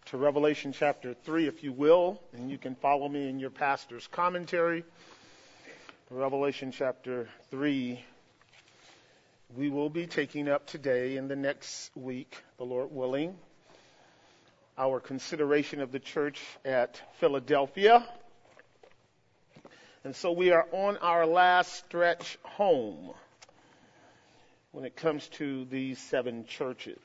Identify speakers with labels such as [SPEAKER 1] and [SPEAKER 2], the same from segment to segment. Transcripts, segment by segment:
[SPEAKER 1] to Revelation chapter 3, if you will, and you can follow me in your pastor's commentary. Revelation chapter 3, we will be taking up today and the next week, the Lord willing, our consideration of the church at Philadelphia. And so we are on our last stretch home when it comes to these 7 churches.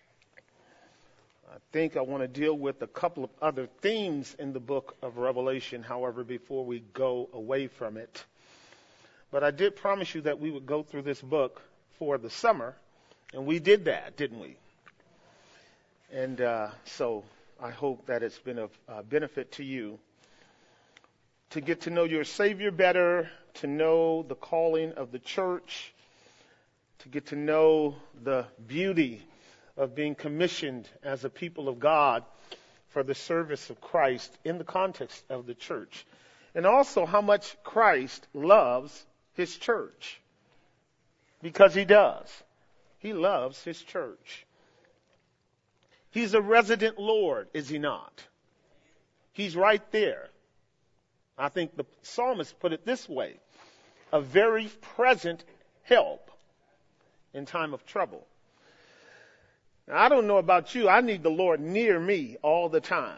[SPEAKER 1] I think I want to deal with a couple of other themes in the book of Revelation, however, before we go away from it. But I did promise you that we would go through this book for the summer, and we did that, didn't we? And so I hope that it's been of benefit to you to get to know your Savior better, to know the calling of the church, to get to know the beauty of being commissioned as a people of God for the service of Christ in the context of the church. And also how much Christ loves his church. Because he does. He loves his church. He's a resident Lord, is he not? He's right there. I think the psalmist put it this way: a very present help in time of trouble. Now, I don't know about you. I need the Lord near me all the time.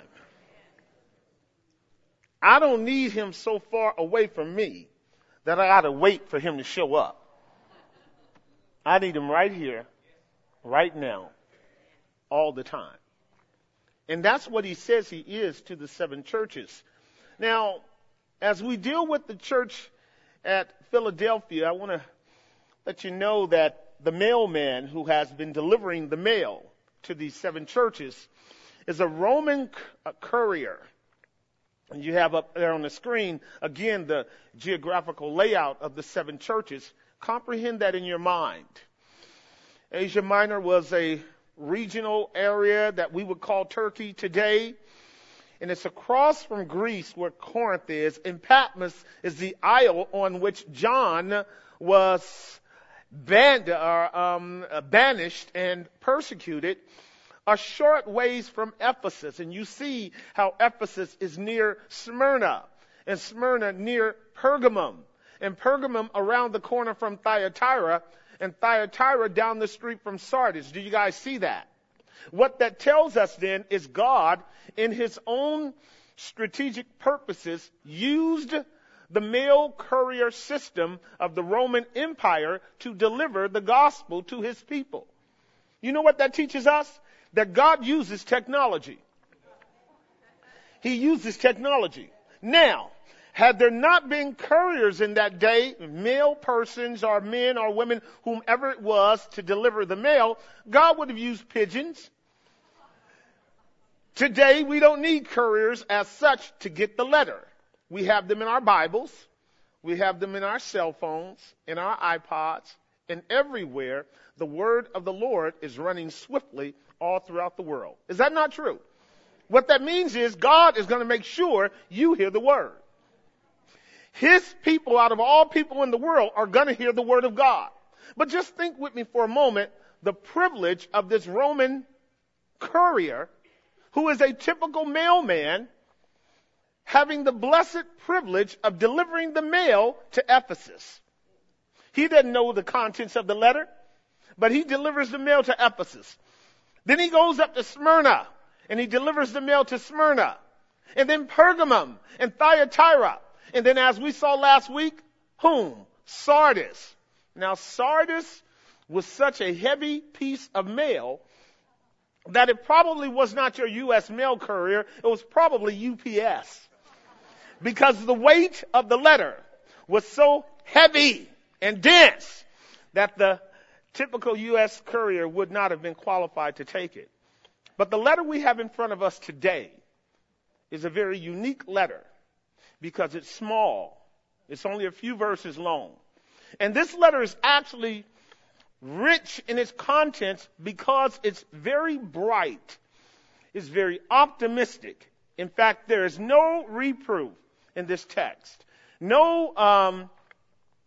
[SPEAKER 1] I don't need him so far away from me that I got to wait for him to show up. I need him right here, right now, all the time. And that's what he says he is to the 7 churches. Now, as we deal with the church at Philadelphia, I want to let you know that the mailman who has been delivering the mail to these 7 churches is a Roman courier. And you have up there on the screen, again, the geographical layout of the 7 churches. Comprehend that in your mind. Asia Minor was a regional area that we would call Turkey today. And it's across from Greece where Corinth is. And Patmos is the isle on which John was banished and persecuted, a short ways from Ephesus. And you see how Ephesus is near Smyrna, and Smyrna near Pergamum, and Pergamum around the corner from Thyatira, and Thyatira down the street from Sardis. Do you guys see that? What that tells us then is God, in his own strategic purposes, used the mail courier system of the Roman Empire to deliver the gospel to his people. You know what that teaches us? That God uses technology. He uses technology. Now, had there not been couriers in that day, male persons or men or women, whomever it was, to deliver the mail, God would have used pigeons. Today, we don't need couriers as such to get the letter. We have them in our Bibles. We have them in our cell phones, in our iPods, and everywhere the word of the Lord is running swiftly all throughout the world. Is that not true? What that means is God is going to make sure you hear the word. His people, out of all people in the world, are going to hear the word of God. But just think with me for a moment the privilege of this Roman courier, who is a typical mailman, having the blessed privilege of delivering the mail to Ephesus. He doesn't know the contents of the letter, but he delivers the mail to Ephesus. Then he goes up to Smyrna, and he delivers the mail to Smyrna. And then Pergamum and Thyatira. And then, as we saw last week, whom? Sardis. Now, Sardis was such a heavy piece of mail that it probably was not your U.S. mail courier. It was probably UPS. Because the weight of the letter was so heavy and dense that the typical U.S. courier would not have been qualified to take it. But the letter we have in front of us today is a very unique letter because it's small. It's only a few verses long. And this letter is actually rich in its contents because it's very bright. It's very optimistic. In fact, there is no reproof in this text. No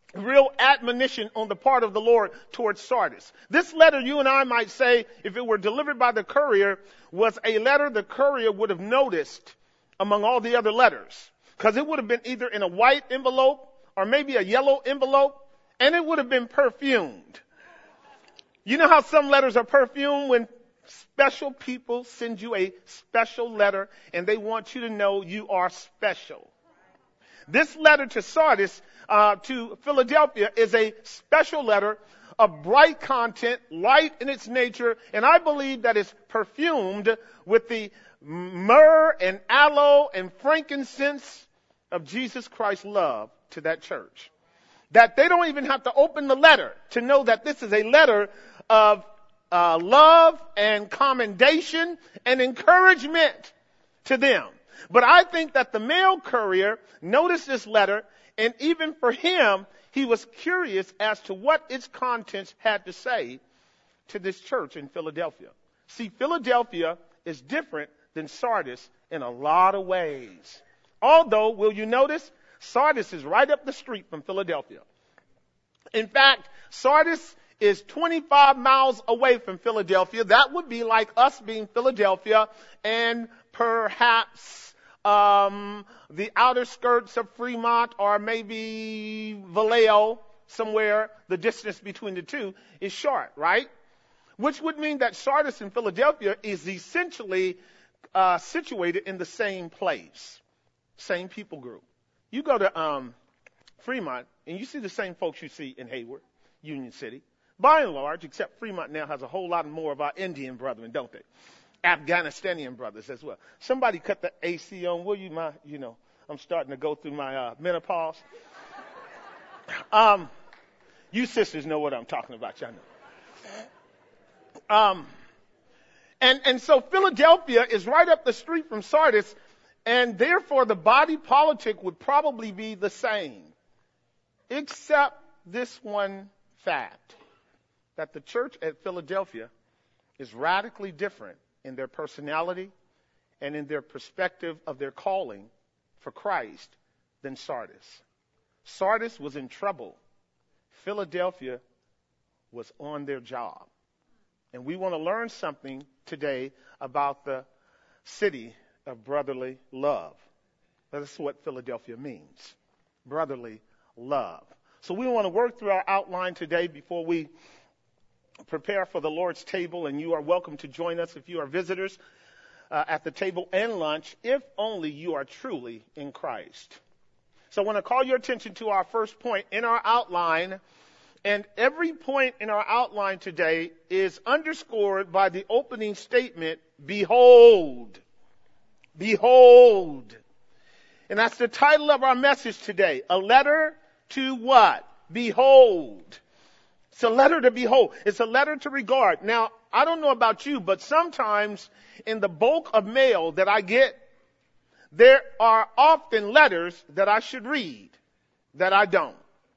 [SPEAKER 1] real admonition on the part of the Lord towards Sardis. This letter, you and I might say, if it were delivered by the courier, was a letter the courier would have noticed among all the other letters. Because it would have been either in a white envelope or maybe a yellow envelope, and it would have been perfumed. You know how some letters are perfumed? When special people send you a special letter and they want you to know you are special. This letter to Sardis, to Philadelphia, is a special letter of bright content, light in its nature, and I believe that it's perfumed with the myrrh and aloe and frankincense of Jesus Christ's love to that church. That they don't even have to open the letter to know that this is a letter of love and commendation and encouragement to them. But I think that the mail courier noticed this letter, and even for him, he was curious as to what its contents had to say to this church in Philadelphia. See, Philadelphia is different than Sardis in a lot of ways. Although, will you notice, Sardis is right up the street from Philadelphia. In fact, Sardis is 25 miles away from Philadelphia. That would be like us being Philadelphia and perhaps the outer skirts of Fremont or maybe Vallejo, somewhere. The distance between the two is short, right? Which would mean that Sardis and Philadelphia is essentially situated in the same place, same people group. You go to Fremont and you see the same folks you see in Hayward, Union City. By and large, except Fremont now has a whole lot more of our Indian brethren, don't they? Afghanistanian brothers as well. Somebody cut the AC on, will you? I'm starting to go through my menopause. You sisters know what I'm talking about, y'all know. And so Philadelphia is right up the street from Sardis, and therefore the body politic would probably be the same, except this one fact, that the church at Philadelphia is radically different in their personality and in their perspective of their calling for Christ than Sardis. Sardis was in trouble. Philadelphia was on their job. And we want to learn something today about the city of brotherly love. That's what Philadelphia means, brotherly love. So we want to work through our outline today before we prepare for the Lord's table, and you are welcome to join us if you are visitors at the table and lunch, if only you are truly in Christ. So I want to call your attention to our first point in our outline, and every point in our outline today is underscored by the opening statement, behold. Behold. And that's the title of our message today, a letter to what? Behold. It's a letter to behold. It's a letter to regard. Now, I don't know about you, but sometimes in the bulk of mail that I get, there are often letters that I should read that I don't.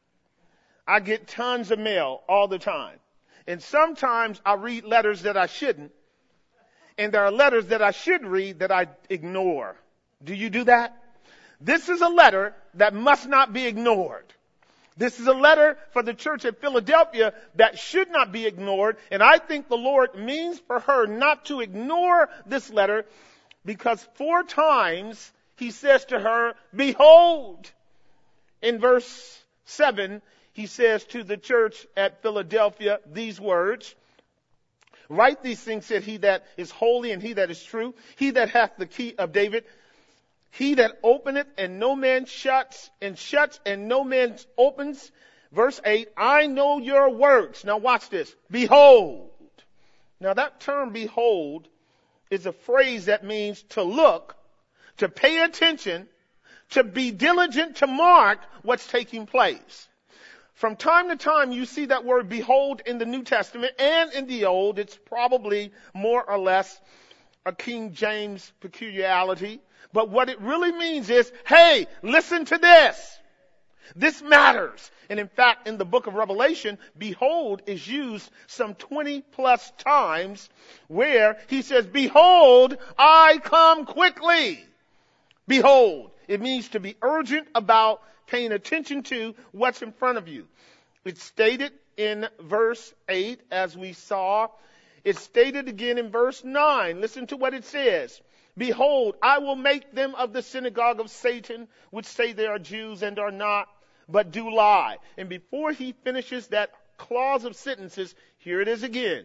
[SPEAKER 1] I get tons of mail all the time. And sometimes I read letters that I shouldn't. And there are letters that I should read that I ignore. Do you do that? This is a letter that must not be ignored. This is a letter for the church at Philadelphia that should not be ignored. And I think the Lord means for her not to ignore this letter, because 4 times he says to her, behold. In verse 7, he says to the church at Philadelphia these words, write these things, said he that is holy and he that is true, he that hath the key of David, he that openeth and no man shuts, and shuts and no man opens. Verse 8, I know your works. Now watch this. Behold. Now that term behold is a phrase that means to look, to pay attention, to be diligent, to mark what's taking place. From time to time you see that word behold in the New Testament and in the Old. It's probably more or less a King James peculiarity. But what it really means is, hey, listen to this. This matters. And in fact, in the book of Revelation, behold is used some 20 plus times, where he says, behold, I come quickly. Behold It means to be urgent about paying attention to what's in front of you. It's stated in verse 8, as we saw. It's stated again in verse 9. Listen to what it says. Behold, I will make them of the synagogue of Satan, which say they are Jews and are not, but do lie. And before he finishes that clause of sentences, here it is again.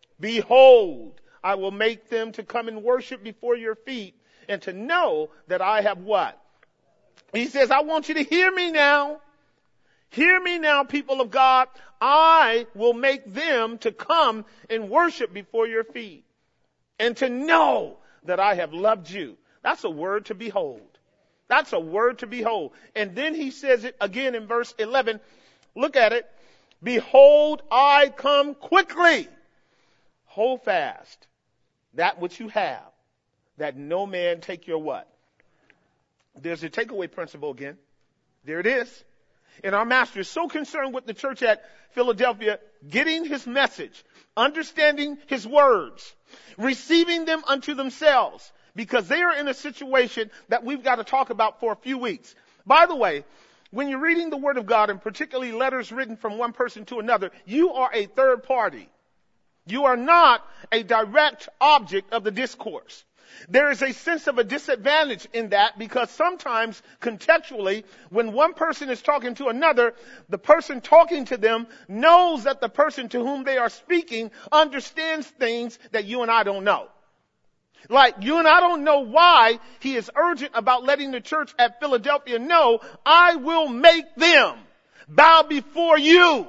[SPEAKER 1] Behold, I will make them to come and worship before your feet, and to know that I have what? He says, I want you to hear me now. Hear me now, people of God. I will make them to come and worship before your feet, and to know that I have loved you. That's a word to behold. That's a word to behold. And then he says it again in verse 11. Look at it. Behold, I come quickly. Hold fast that which you have, that no man take your what? There's a takeaway principle again. There it is. And our master is so concerned with the church at Philadelphia getting his message, understanding his words, receiving them unto themselves, because they are in a situation that we've got to talk about for a few weeks. By the way, when you're reading the Word of God, and particularly letters written from one person to another, you are a third party. You are not a direct object of the discourse. There is a sense of a disadvantage in that, because sometimes contextually, when one person is talking to another, the person talking to them knows that the person to whom they are speaking understands things that you and I don't know. Like, you and I don't know why he is urgent about letting the church at Philadelphia know, I will make them bow before you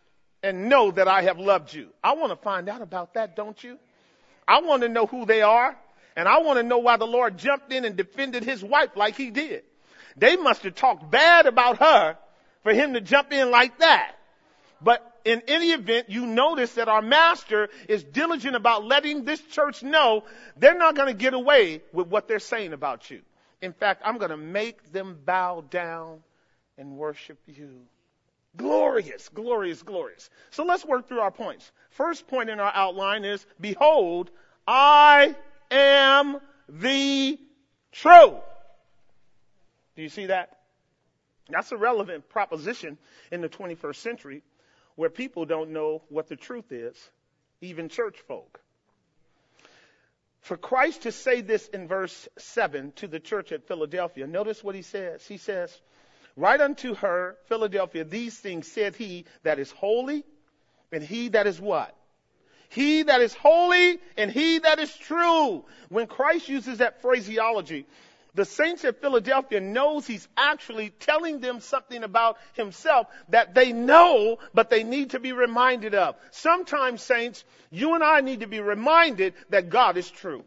[SPEAKER 1] and know that I have loved you. I want to find out about that, don't you? I want to know who they are. And I want to know why the Lord jumped in and defended his wife like he did. They must have talked bad about her for him to jump in like that. But in any event, you notice that our master is diligent about letting this church know they're not going to get away with what they're saying about you. In fact, I'm going to make them bow down and worship you. Glorious, glorious, glorious. So let's work through our points. First point in our outline is, behold, I am the truth. Do you see that? That's a relevant proposition in the 21st century, where people don't know what the truth is, even church folk. For Christ to say this in verse 7 to the church at Philadelphia, notice what he says. He says, write unto her, Philadelphia, these things said he that is holy, and he that is what? He that is holy and he that is true. When Christ uses that phraseology, the saints at Philadelphia knows he's actually telling them something about himself that they know, but they need to be reminded of. Sometimes, saints, you and I need to be reminded that God is true.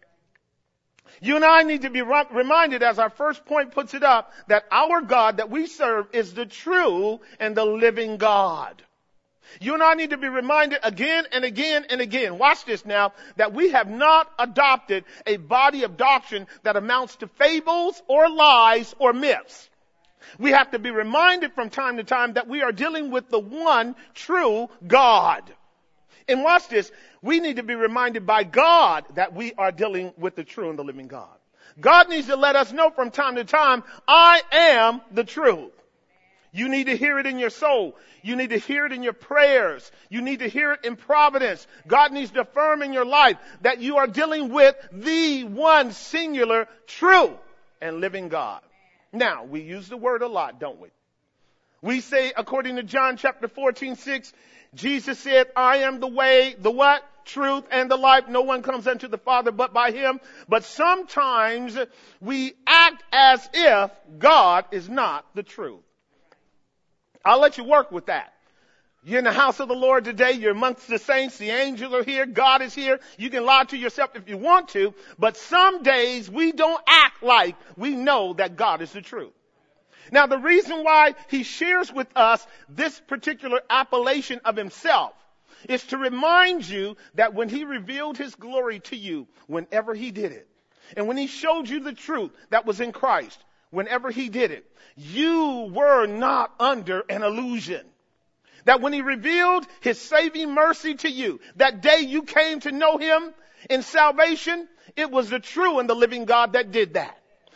[SPEAKER 1] You and I need to be reminded, as our first point puts it up, that our God that we serve is the true and the living God. You and I need to be reminded again and again and again, watch this now, that we have not adopted a body of doctrine that amounts to fables or lies or myths. We have to be reminded from time to time that we are dealing with the one true God. And watch this, we need to be reminded by God that we are dealing with the true and the living God. God needs to let us know from time to time, I am the truth. You need to hear it in your soul. You need to hear it in your prayers. You need to hear it in providence. God needs to affirm in your life that you are dealing with the one singular, true, and living God. Now, we use the word a lot, don't we? We say, according to John chapter 14:6, Jesus said, I am the way, the what? Truth and the life. No one comes unto the Father but by him. But sometimes we act as if God is not the truth. I'll let you work with that. You're in the house of the Lord today. You're amongst the saints. The angels are here. God is here. You can lie to yourself if you want to. But some days we don't act like we know that God is the truth. Now, the reason why he shares with us this particular appellation of himself is to remind you that when he revealed his glory to you, whenever he did it, and when he showed you the truth that was in Christ, whenever he did it, you were not under an illusion. That when he revealed his saving mercy to you, that day you came to know him in salvation, it was the true and the living God that did that.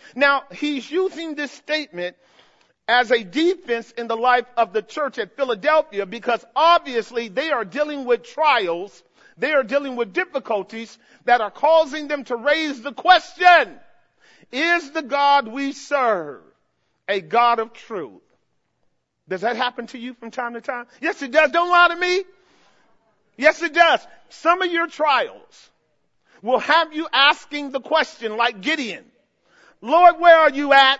[SPEAKER 1] Now, he's using this statement as a defense in the life of the church at Philadelphia because obviously they are dealing with trials, they are dealing with difficulties that are causing them to raise the question, is the God we serve a God of truth? Does that happen to you from time to time? Yes, it does. Don't lie to me. Yes, it does. Some of your trials will have you asking the question like Gideon, Lord, where are you at?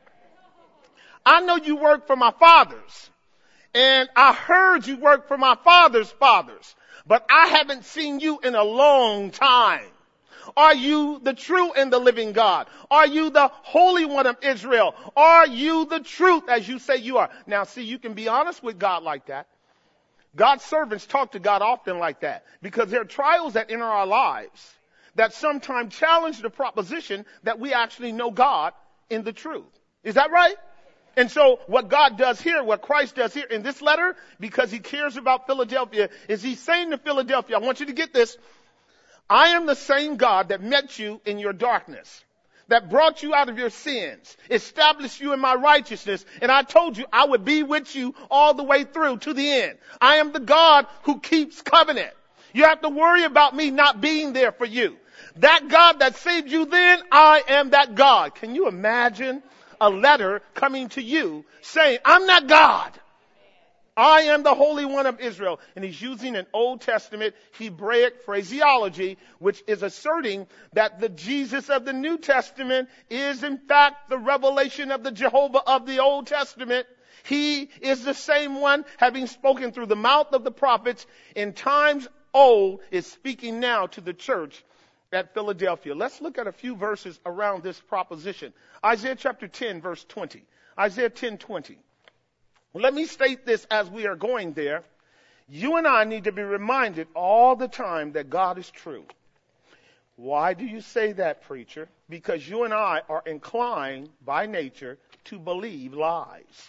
[SPEAKER 1] I know you work for my fathers, and I heard you work for my father's fathers, but I haven't seen you in a long time. Are you the true and the living God? Are you the Holy One of Israel? Are you the truth as you say you are? Now, see, you can be honest with God like that. God's servants talk to God often like that because there are trials that enter our lives that sometimes challenge the proposition that we actually know God in the truth. Is that right? And so what God does here, what Christ does here in this letter, because he cares about Philadelphia, is he's saying to Philadelphia, I want you to get this, I am the same God that met you in your darkness, that brought you out of your sins, established you in my righteousness, and I told you I would be with you all the way through to the end. I am the God who keeps covenant. You have to worry about me not being there for you. That God that saved you then, I am that God. Can you imagine a letter coming to you saying, I'm not God. I am the Holy One of Israel. And he's using an Old Testament Hebraic phraseology, which is asserting that the Jesus of the New Testament is in fact the revelation of the Jehovah of the Old Testament. He is the same one, having spoken through the mouth of the prophets in times old, is speaking now to the church at Philadelphia. Let's look at a few verses around this proposition. Isaiah chapter 10, verse 20. Isaiah 10:20. Let me state this as we are going there. You and I need to be reminded all the time that God is true. Why do you say that, preacher? Because you and I are inclined by nature to believe lies.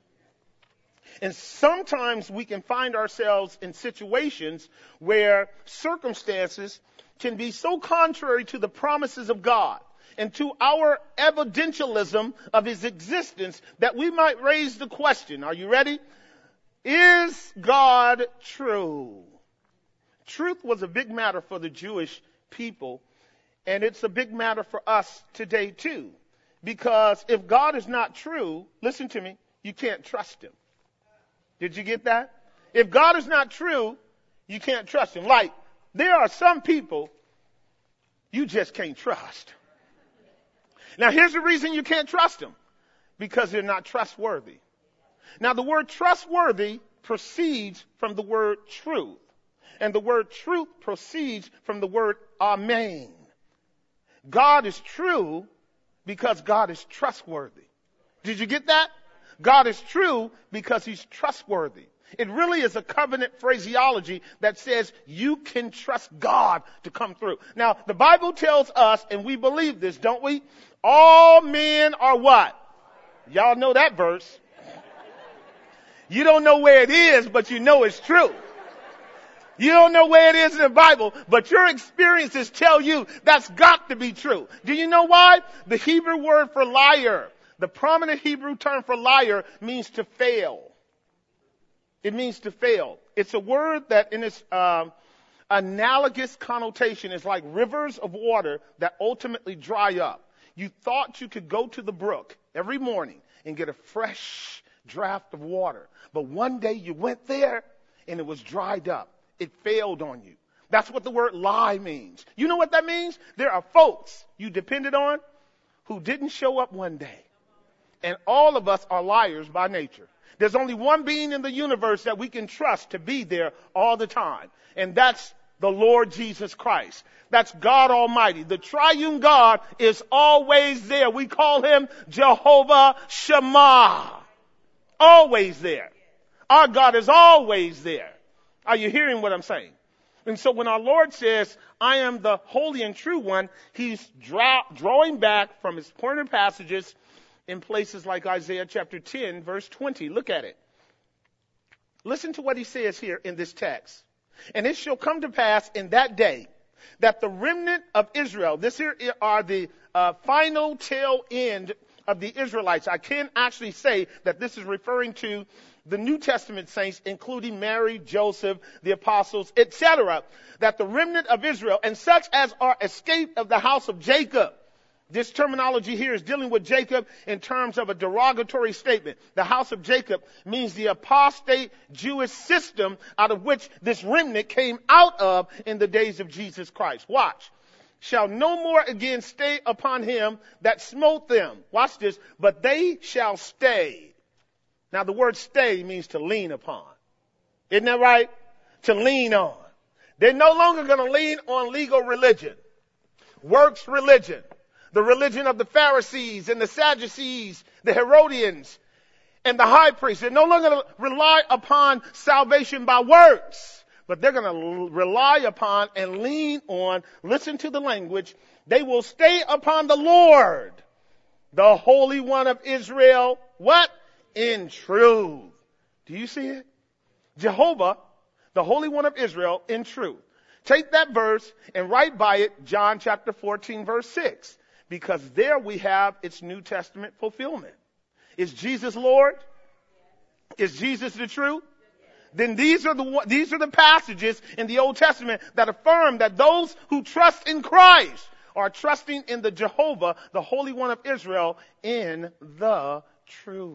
[SPEAKER 1] And sometimes we can find ourselves in situations where circumstances can be so contrary to the promises of God and to our evidentialism of his existence that we might raise the question, are you ready? Is God true? Truth was a big matter for the Jewish people, and it's a big matter for us today too. Because if God is not true, listen to me, you can't trust him. Did you get that? If God is not true, you can't trust him. Like, there are some people you just can't trust. Now, here's the reason you can't trust them. Because they're not trustworthy. Now, the word trustworthy proceeds from the word truth. And the word truth proceeds from the word amen. God is true because God is trustworthy. Did you get that? God is true because he's trustworthy. It really is a covenant phraseology that says you can trust God to come through. Now, the Bible tells us, and we believe this, don't we? All men are what? Y'all know that verse. You don't know where it is, but you know it's true. You don't know where it is in the Bible, but your experiences tell you that's got to be true. Do you know why? The Hebrew word for liar, the prominent Hebrew term for liar, means to fail. It means to fail. It's a word that in its analogous connotation is like rivers of water that ultimately dry up. You thought you could go to the brook every morning and get a fresh draft of water. But one day you went there and it was dried up. It failed on you. That's what the word lie means. You know what that means? There are folks you depended on who didn't show up one day. And all of us are liars by nature. There's only one being in the universe that we can trust to be there all the time. And that's the Lord Jesus Christ. That's God Almighty. The triune God is always there. We call him Jehovah Shammah. Always there. Our God is always there. Are you hearing what I'm saying? And so when our Lord says, I am the holy and true one, he's drawing back from his pointer passages in places like Isaiah chapter 10, verse 20. Look at it. Listen to what he says here in this text. And it shall come to pass in that day that the remnant of Israel, this here are the final tail end of the Israelites. I can actually say that this is referring to the New Testament saints, including Mary, Joseph, the apostles, etc., that the remnant of Israel and such as are escaped of the house of Jacob. This terminology here is dealing with Jacob in terms of a derogatory statement. The house of Jacob means the apostate Jewish system out of which this remnant came out of in the days of Jesus Christ. Watch. Shall no more again stay upon him that smote them. Watch this. But they shall stay. Now the word stay means to lean upon. Isn't that right? To lean on. They're no longer going to lean on legal religion, works religion, the religion of the Pharisees and the Sadducees, the Herodians, and the high priests. They're no longer going to rely upon salvation by works, but they're going to rely upon and lean on, listen to the language, they will stay upon the Lord, the Holy One of Israel. What? In truth. Do you see it? Jehovah, the Holy One of Israel, in truth. Take that verse and write by it John chapter 14, verse 6. Because there we have its New Testament fulfillment. Is Jesus Lord? Is Jesus the truth? Then these are the passages in the Old Testament that affirm that those who trust in Christ are trusting in the Jehovah, the Holy One of Israel, in the truth.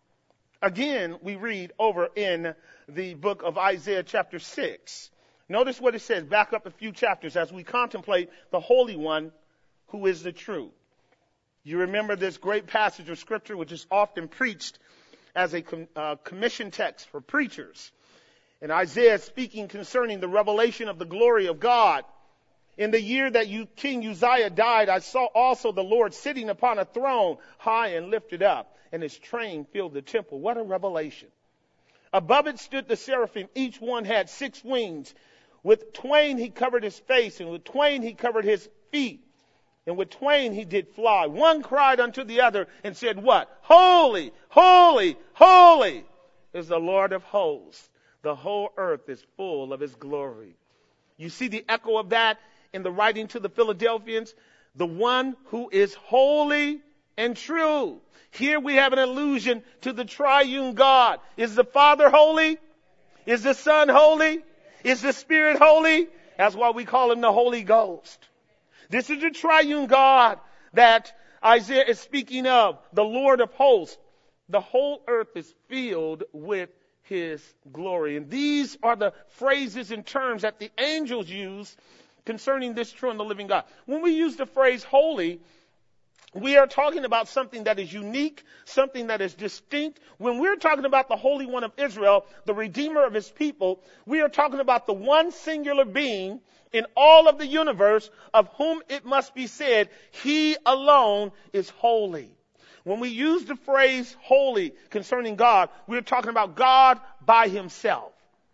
[SPEAKER 1] Again, we read over in the book of Isaiah chapter 6. Notice what it says. Back up a few chapters as we contemplate the Holy One who is the truth. You remember this great passage of Scripture which is often preached as a commission text for preachers. And Isaiah is speaking concerning the revelation of the glory of God. In the year that King Uzziah died, I saw also the Lord sitting upon a throne, high and lifted up, and his train filled the temple. What a revelation. Above it stood the seraphim. Each one had 6 wings. With twain he covered his face, and with twain he covered his feet. And with twain he did fly. One cried unto the other and said, what? Holy, holy, holy is the Lord of hosts. The whole earth is full of his glory. You see the echo of that in the writing to the Philadelphians? The one who is holy and true. Here we have an allusion to the triune God. Is the Father holy? Is the Son holy? Is the Spirit holy? That's why we call him the Holy Ghost. This is the triune God that Isaiah is speaking of, the Lord of hosts. The whole earth is filled with his glory. And these are the phrases and terms that the angels use concerning this true and the living God. When we use the phrase holy, we are talking about something that is unique, something that is distinct. When we're talking about the Holy One of Israel, the Redeemer of his people, we are talking about the one singular being in all of the universe of whom it must be said, he alone is holy. When we use the phrase holy concerning God, we're talking about God by himself,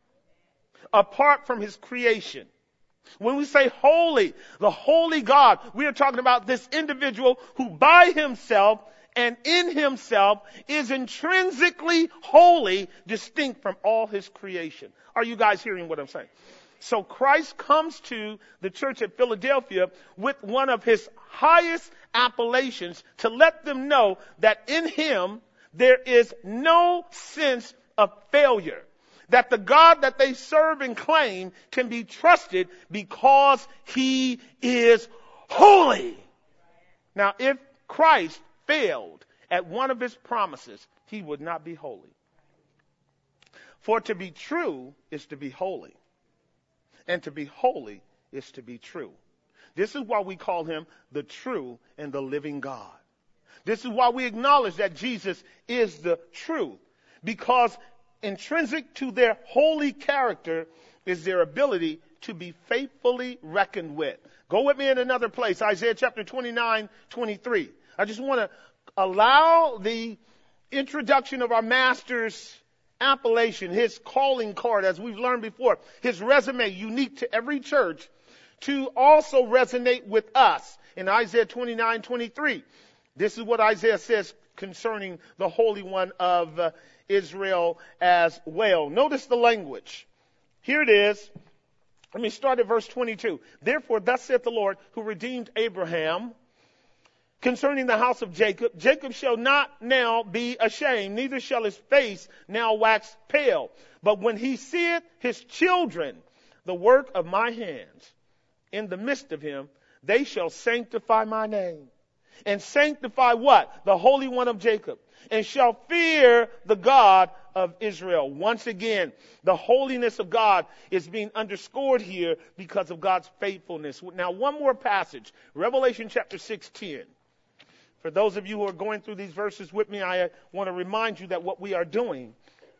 [SPEAKER 1] apart from his creation. When we say holy, the holy God, we are talking about this individual who by himself and in himself is intrinsically holy, distinct from all his creation. Are you guys hearing what I'm saying? So Christ comes to the church at Philadelphia with one of his highest appellations to let them know that in him there is no sense of failure. That the God that they serve and claim can be trusted because he is holy. Now, if Christ failed at one of his promises, he would not be holy. For to be true is to be holy. And to be holy is to be true. This is why we call him the true and the living God. This is why we acknowledge that Jesus is the truth. Because intrinsic to their holy character is their ability to be faithfully reckoned with. Go with me in another place, Isaiah chapter 29:23. I just want to allow the introduction of our master's appellation, his calling card, as we've learned before, his resume, unique to every church, to also resonate with us in Isaiah 29:23. This is what Isaiah says concerning the Holy One of Israel as well. Notice the language. Here it is. Let me start at verse 22. Therefore, thus saith the Lord, who redeemed Abraham, concerning the house of Jacob, Jacob shall not now be ashamed, neither shall his face now wax pale. But when he seeth his children, the work of my hands, in the midst of him, they shall sanctify my name. And sanctify what? The Holy One of Jacob. And shall fear the God of Israel. Once again, the holiness of God is being underscored here because of God's faithfulness. Now, one more passage. Revelation chapter 6:10. For those of you who are going through these verses with me, I want to remind you that what we are doing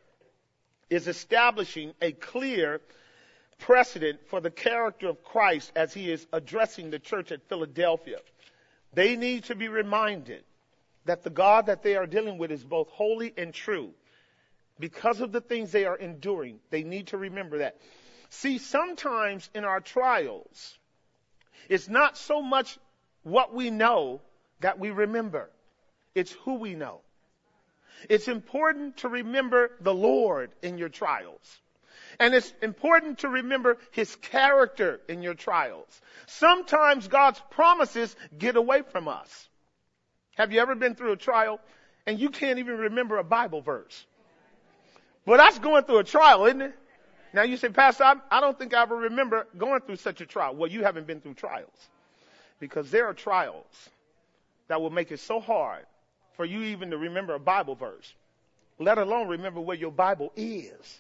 [SPEAKER 1] is establishing a clear precedent for the character of Christ as he is addressing the church at Philadelphia. They need to be reminded that the God that they are dealing with is both holy and true. Because of the things they are enduring, they need to remember that. See, sometimes in our trials, it's not so much what we know that we remember. It's who we know. It's important to remember the Lord in your trials. And it's important to remember his character in your trials. Sometimes God's promises get away from us. Have you ever been through a trial and you can't even remember a Bible verse? Well, that's going through a trial, isn't it? Now you say, Pastor, I don't think I ever remember going through such a trial. Well, you haven't been through trials. Because there are trials that will make it so hard for you even to remember a Bible verse, let alone remember where your Bible is.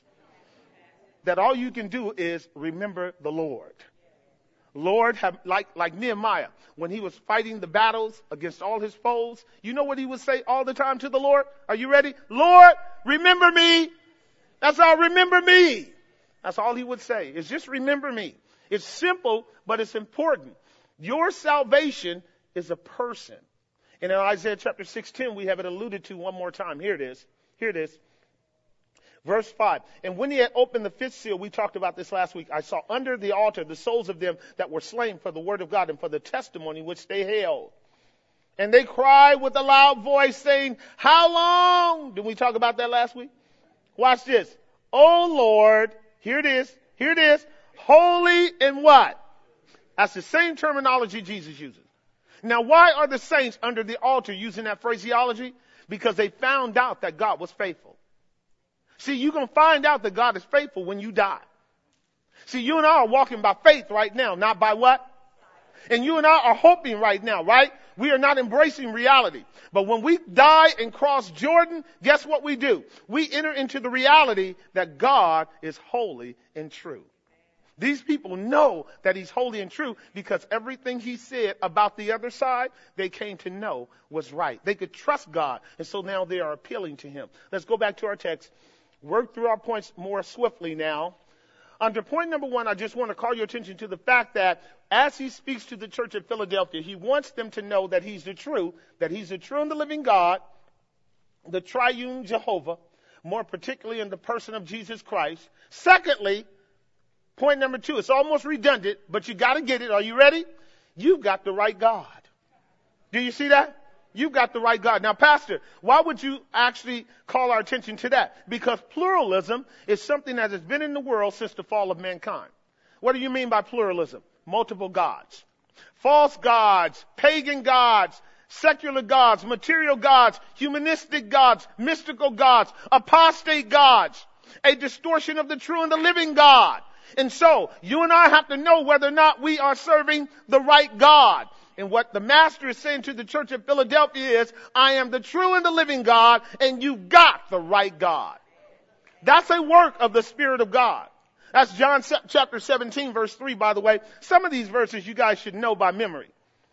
[SPEAKER 1] That all you can do is remember the Lord. Lord, like Nehemiah, when he was fighting the battles against all his foes, you know what he would say all the time to the Lord? Are you ready? Lord, remember me. That's all, remember me. That's all he would say, is just remember me. It's simple, but it's important. Your salvation is a person. And in Isaiah chapter 6:10, we have it alluded to one more time. Here it is. Here it is. Verse 5, and when he had opened the fifth seal, we talked about this last week, I saw under the altar the souls of them that were slain for the word of God and for the testimony which they held. And they cried with a loud voice saying, how long? Did we talk about that last week? Watch this. O Lord, here it is, holy and what? That's the same terminology Jesus uses. Now, why are the saints under the altar using that phraseology? Because they found out that God was faithful. See, you're going to find out that God is faithful when you die. See, you and I are walking by faith right now, not by what? And you and I are hoping right now, right? We are not embracing reality. But when we die and cross Jordan, guess what we do? We enter into the reality that God is holy and true. These people know that he's holy and true because everything he said about the other side, they came to know was right. They could trust God, and so now they are appealing to him. Let's go back to our text. Work through our points more swiftly now. Under point number 1, I just want to call your attention to the fact that as he speaks to the church at Philadelphia, he wants them to know that he's the true and the living God, the triune Jehovah, more particularly in the person of Jesus Christ. Secondly, point number 2, it's almost redundant, but you got to get it. Are you ready? You've got the right God. Do you see that? You've got the right God. Now, Pastor, why would you actually call our attention to that? Because pluralism is something that has been in the world since the fall of mankind. What do you mean by pluralism? Multiple gods. False gods, pagan gods, secular gods, material gods, humanistic gods, mystical gods, apostate gods, a distortion of the true and the living God. And so, you and I have to know whether or not we are serving the right God. And what the master is saying to the church of Philadelphia is, I am the true and the living God, and you've got the right God. That's a work of the Spirit of God. That's John chapter 17, verse 3, by the way. Some of these verses you guys should know by memory.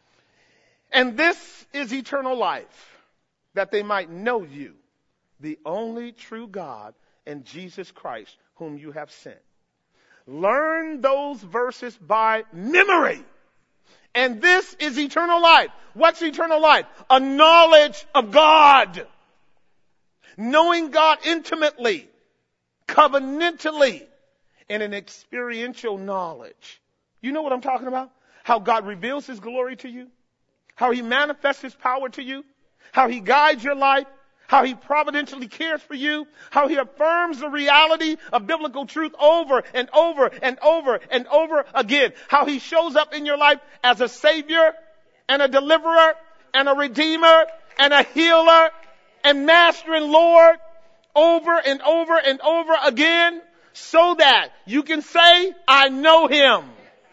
[SPEAKER 1] And this is eternal life, that they might know you, the only true God, and Jesus Christ, whom you have sent. Learn those verses by memory. And this is eternal life. What's eternal life? A knowledge of God. Knowing God intimately, covenantally, and an experiential knowledge. You know what I'm talking about? How God reveals his glory to you. How he manifests his power to you. How he guides your life. how he providentially cares for you, how he affirms the reality of biblical truth over and over and over and over again, how he shows up in your life as a savior and a deliverer and a redeemer and a healer and master and Lord over and over and over again, so that you can say, I know him.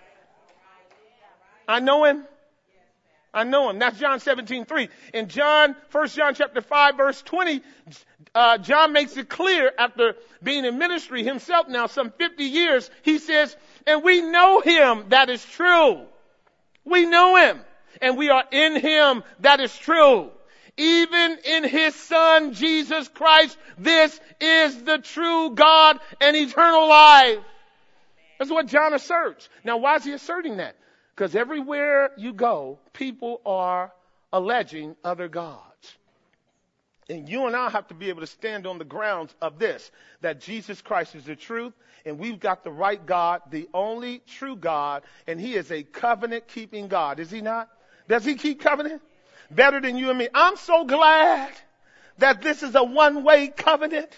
[SPEAKER 1] I know him. I know him. That's John 17:3. In 1 John chapter 5, verse 20, John makes it clear, after being in ministry himself now some 50 years, he says, and we know him, that is true. We know him, and we are in him, that is true. Even in his son, Jesus Christ, this is the true God and eternal life. That's what John asserts. Now, why is he asserting that? Because everywhere you go, people are alleging other gods. And you and I have to be able to stand on the grounds of this, that Jesus Christ is the truth, and we've got the right God, the only true God, and he is a covenant-keeping God. Is he not? Does he keep covenant? Better than you and me. I'm so glad that this is a one-way covenant.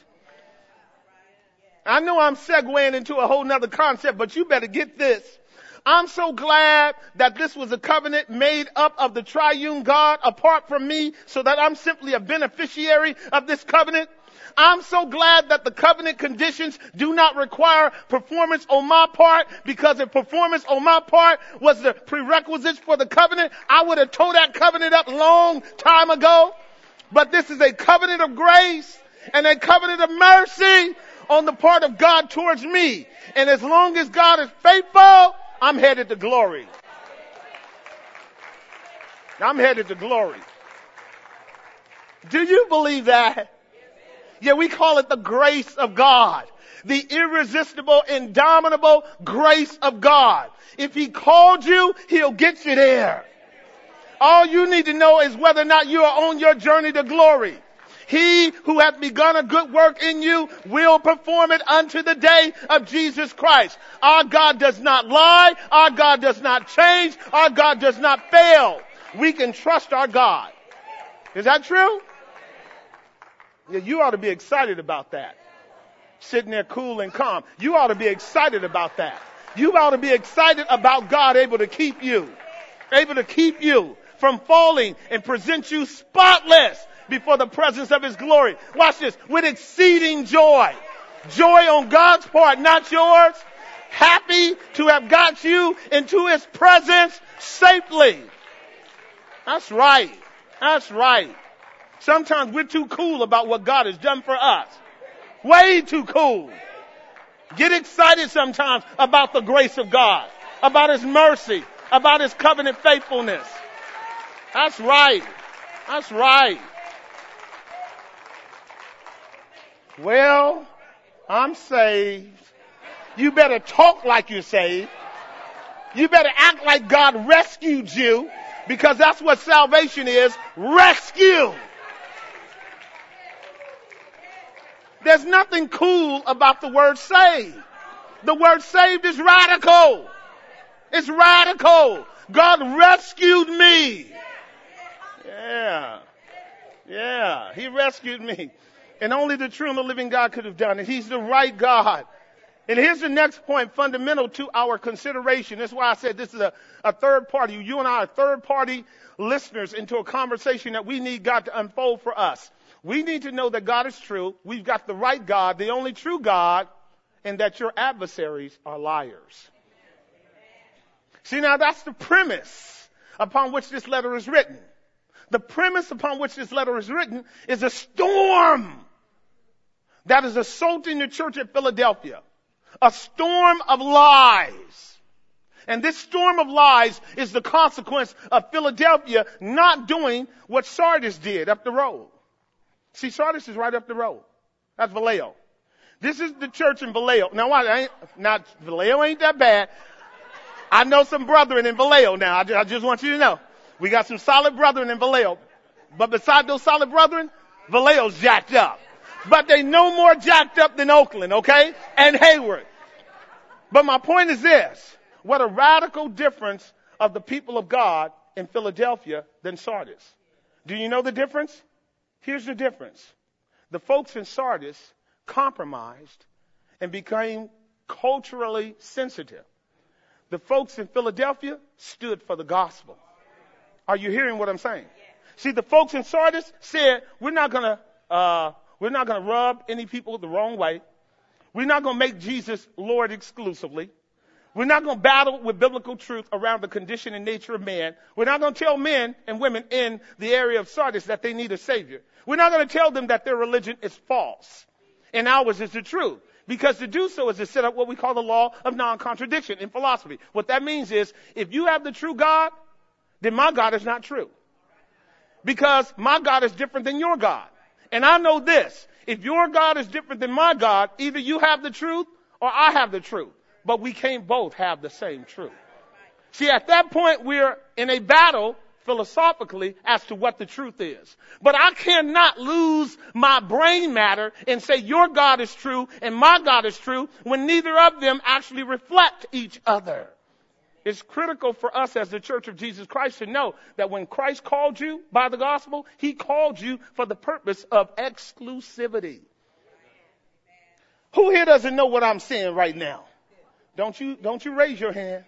[SPEAKER 1] I know I'm segueing into a whole nother concept, but you better get this. I'm so glad that this was a covenant made up of the triune God apart from me, so that I'm simply a beneficiary of this covenant. I'm so glad that the covenant conditions do not require performance on my part, because if performance on my part was the prerequisites for the covenant, I would have tore that covenant up long time ago. But this is a covenant of grace and a covenant of mercy on the part of God towards me. And as long as God is faithful, I'm headed to glory. I'm headed to glory. Do you believe that? Yeah, we call it the grace of God. The irresistible, indomitable grace of God. If he called you, he'll get you there. All you need to know is whether or not you are on your journey to glory. He who hath begun a good work in you will perform it unto the day of Jesus Christ. Our God does not lie. Our God does not change. Our God does not fail. We can trust our God. Is that true? Yeah, you ought to be excited about that. Sitting there cool and calm. You ought to be excited about that. You ought to be excited about God able to keep you. Able to keep you from falling and present you spotless before the presence of his glory. Watch this. With exceeding joy. Joy on God's part, not yours. Happy to have got you into his presence safely. That's right. That's right. Sometimes we're too cool about what God has done for us. Way too cool. Get excited sometimes about the grace of God, about his mercy, about his covenant faithfulness. That's right. That's right. Well, I'm saved. You better talk like you're saved. You better act like God rescued you, because that's what salvation is. Rescue. There's nothing cool about the word saved. The word saved is radical. It's radical. God rescued me. Yeah, he rescued me. And only the true and the living God could have done it. He's the right God. And here's the next point, fundamental to our consideration. That's why I said this is a third party. You and I are third party listeners into a conversation that we need God to unfold for us. We need to know that God is true. We've got the right God, the only true God, and that your adversaries are liars. See, now that's the premise upon which this letter is written. The premise upon which this letter is written is a storm that is assaulting the church at Philadelphia. A storm of lies. And this storm of lies is the consequence of Philadelphia not doing what Sardis did up the road. See, Sardis is right up the road. That's Vallejo. This is the church in Vallejo. Now, Vallejo ain't that bad. I know some brethren in Vallejo now. I just want you to know. We got some solid brethren in Vallejo. But beside those solid brethren, Vallejo's jacked up. But they no more jacked up than Oakland, okay? And Hayward. But my point is this. What a radical difference of the people of God in Philadelphia than Sardis. Do you know the difference? Here's the difference. The folks in Sardis compromised and became culturally sensitive. The folks in Philadelphia stood for the gospel. Are you hearing what I'm saying? See, the folks in Sardis said, we're not going to rub any people the wrong way. We're not going to make Jesus Lord exclusively. We're not going to battle with biblical truth around the condition and nature of man. We're not going to tell men and women in the area of Sardis that they need a savior. We're not going to tell them that their religion is false and ours is the truth. Because to do so is to set up what we call the law of non-contradiction in philosophy. What that means is, if you have the true God, then my God is not true. Because my God is different than your God. And I know this. If your God is different than my God, either you have the truth or I have the truth. But we can't both have the same truth. See, at that point, we're in a battle philosophically as to what the truth is. But I cannot lose my brain matter and say your God is true and my God is true when neither of them actually reflect each other. It's critical for us as the Church of Jesus Christ to know that when Christ called you by the gospel, he called you for the purpose of exclusivity. Who here doesn't know what I'm saying right now? Don't you raise your hand.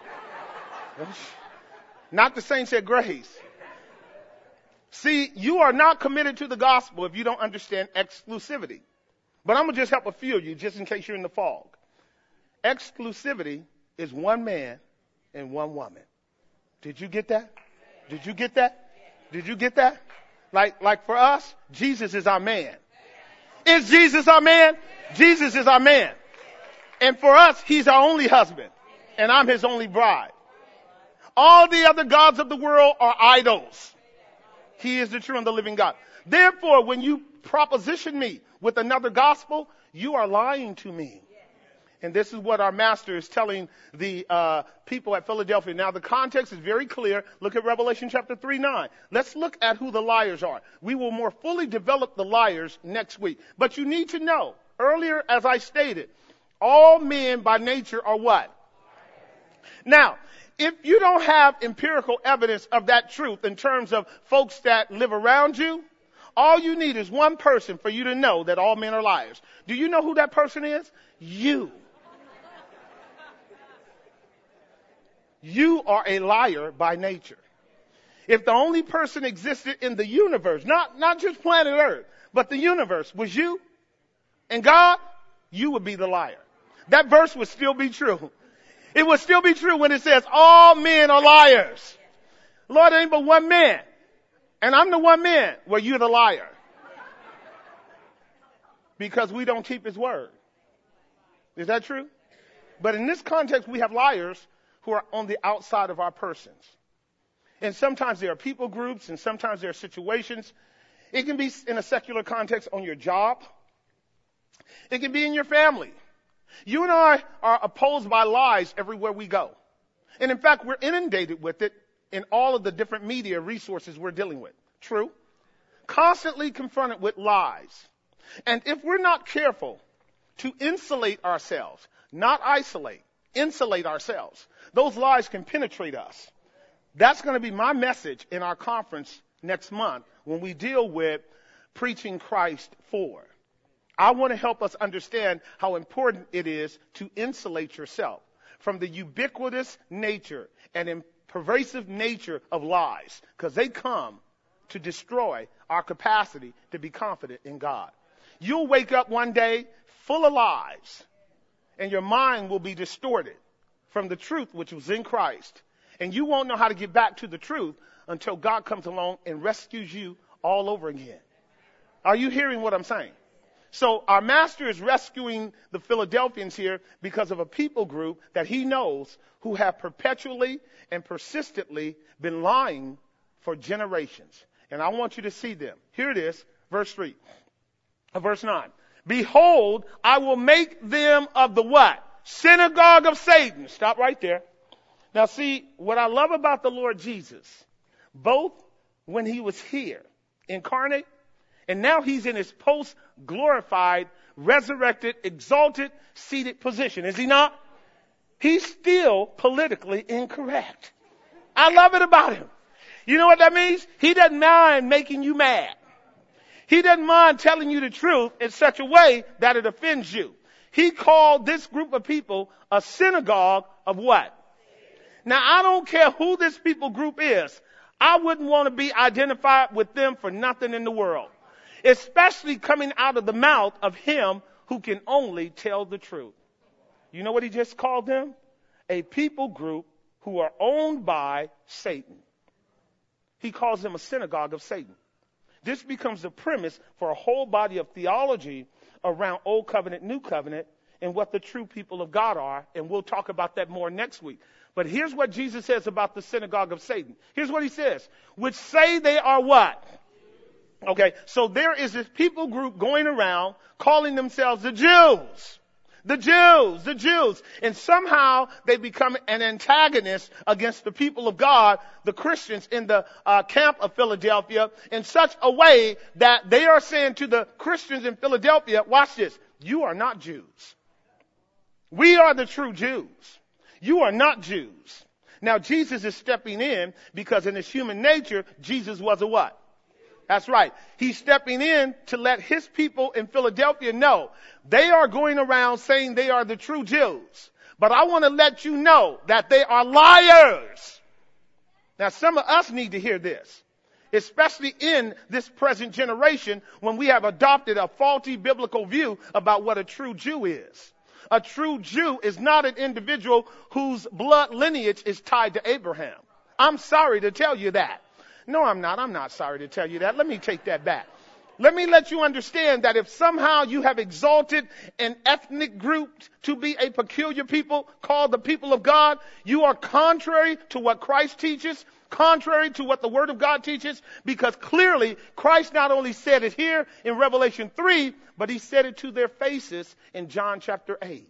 [SPEAKER 1] Not the saints at Grace. See, you are not committed to the gospel if you don't understand exclusivity. But I'm going to just help a few of you just in case you're in the fog. Exclusivity is one man and one woman. Did you get that? Did you get that? Did you get that? Like for us, Jesus is our man. Is Jesus our man? Jesus is our man. And for us, he's our only husband. And I'm his only bride. All the other gods of the world are idols. He is the true and the living God. Therefore, when you proposition me with another gospel, you are lying to me. And this is what our master is telling the people at Philadelphia. Now, the context is very clear. Look at Revelation chapter 3:9. Let's look at who the liars are. We will more fully develop the liars next week. But you need to know, earlier as I stated, all men by nature are what? Now, if you don't have empirical evidence of that truth in terms of folks that live around you, all you need is one person for you to know that all men are liars. Do you know who that person is? You. You are a liar by nature. If the only person existed in the universe, not just planet Earth, but the universe was you and God, you would be the liar. That verse would still be true. It would still be true when it says all men are liars. Lord, there ain't but one man. And I'm the one man. Well, you're the liar. Because we don't keep his word. Is that true? But in this context, we have liars who are on the outside of our persons. And sometimes there are people groups and sometimes there are situations. It can be in a secular context on your job. It can be in your family. You and I are opposed by lies everywhere we go. And in fact, we're inundated with it in all of the different media resources we're dealing with. True? Constantly confronted with lies. And if we're not careful to insulate ourselves, not isolate, insulate ourselves, those lies can penetrate us. That's going to be my message in our conference next month when we deal with preaching Christ forward. I want to help us understand how important it is to insulate yourself from the ubiquitous nature and pervasive nature of lies, because they come to destroy our capacity to be confident in God. You'll wake up one day full of lies, and your mind will be distorted from the truth which was in Christ. And you won't know how to get back to the truth until God comes along and rescues you all over again. Are you hearing what I'm saying? So our master is rescuing the Philadelphians here because of a people group that he knows who have perpetually and persistently been lying for generations. And I want you to see them. Here it is, verse 9. Behold, I will make them of the what? Synagogue of Satan. Stop right there. Now see, what I love about the Lord Jesus, both when he was here, incarnate, and now he's in his post-glorified, resurrected, exalted, seated position. Is he not? He's still politically incorrect. I love it about him. You know what that means? He doesn't mind making you mad. He doesn't mind telling you the truth in such a way that it offends you. He called this group of people a synagogue of what? Now, I don't care who this people group is. I wouldn't want to be identified with them for nothing in the world, especially coming out of the mouth of him who can only tell the truth. You know what he just called them? A people group who are owned by Satan. He calls them a synagogue of Satan. This becomes the premise for a whole body of theology around Old Covenant, New Covenant, and what the true people of God are. And we'll talk about that more next week. But here's what Jesus says about the synagogue of Satan. Here's what he says. Which say they are what? Okay, so there is this people group going around calling themselves the Jews. The Jews, the Jews. And somehow they become an antagonist against the people of God, the Christians in the camp of Philadelphia, in such a way that they are saying to the Christians in Philadelphia, watch this, you are not Jews. We are the true Jews. You are not Jews. Now Jesus is stepping in because in his human nature, Jesus was a what? That's right. He's stepping in to let his people in Philadelphia know they are going around saying they are the true Jews. But I want to let you know that they are liars. Now, some of us need to hear this, especially in this present generation when we have adopted a faulty biblical view about what a true Jew is. A true Jew is not an individual whose blood lineage is tied to Abraham. I'm sorry to tell you that. No, I'm not. I'm not sorry to tell you that. Let me take that back. Let me let you understand that if somehow you have exalted an ethnic group to be a peculiar people called the people of God, you are contrary to what Christ teaches, contrary to what the Word of God teaches, because clearly Christ not only said it here in Revelation 3, but he said it to their faces in John chapter 8.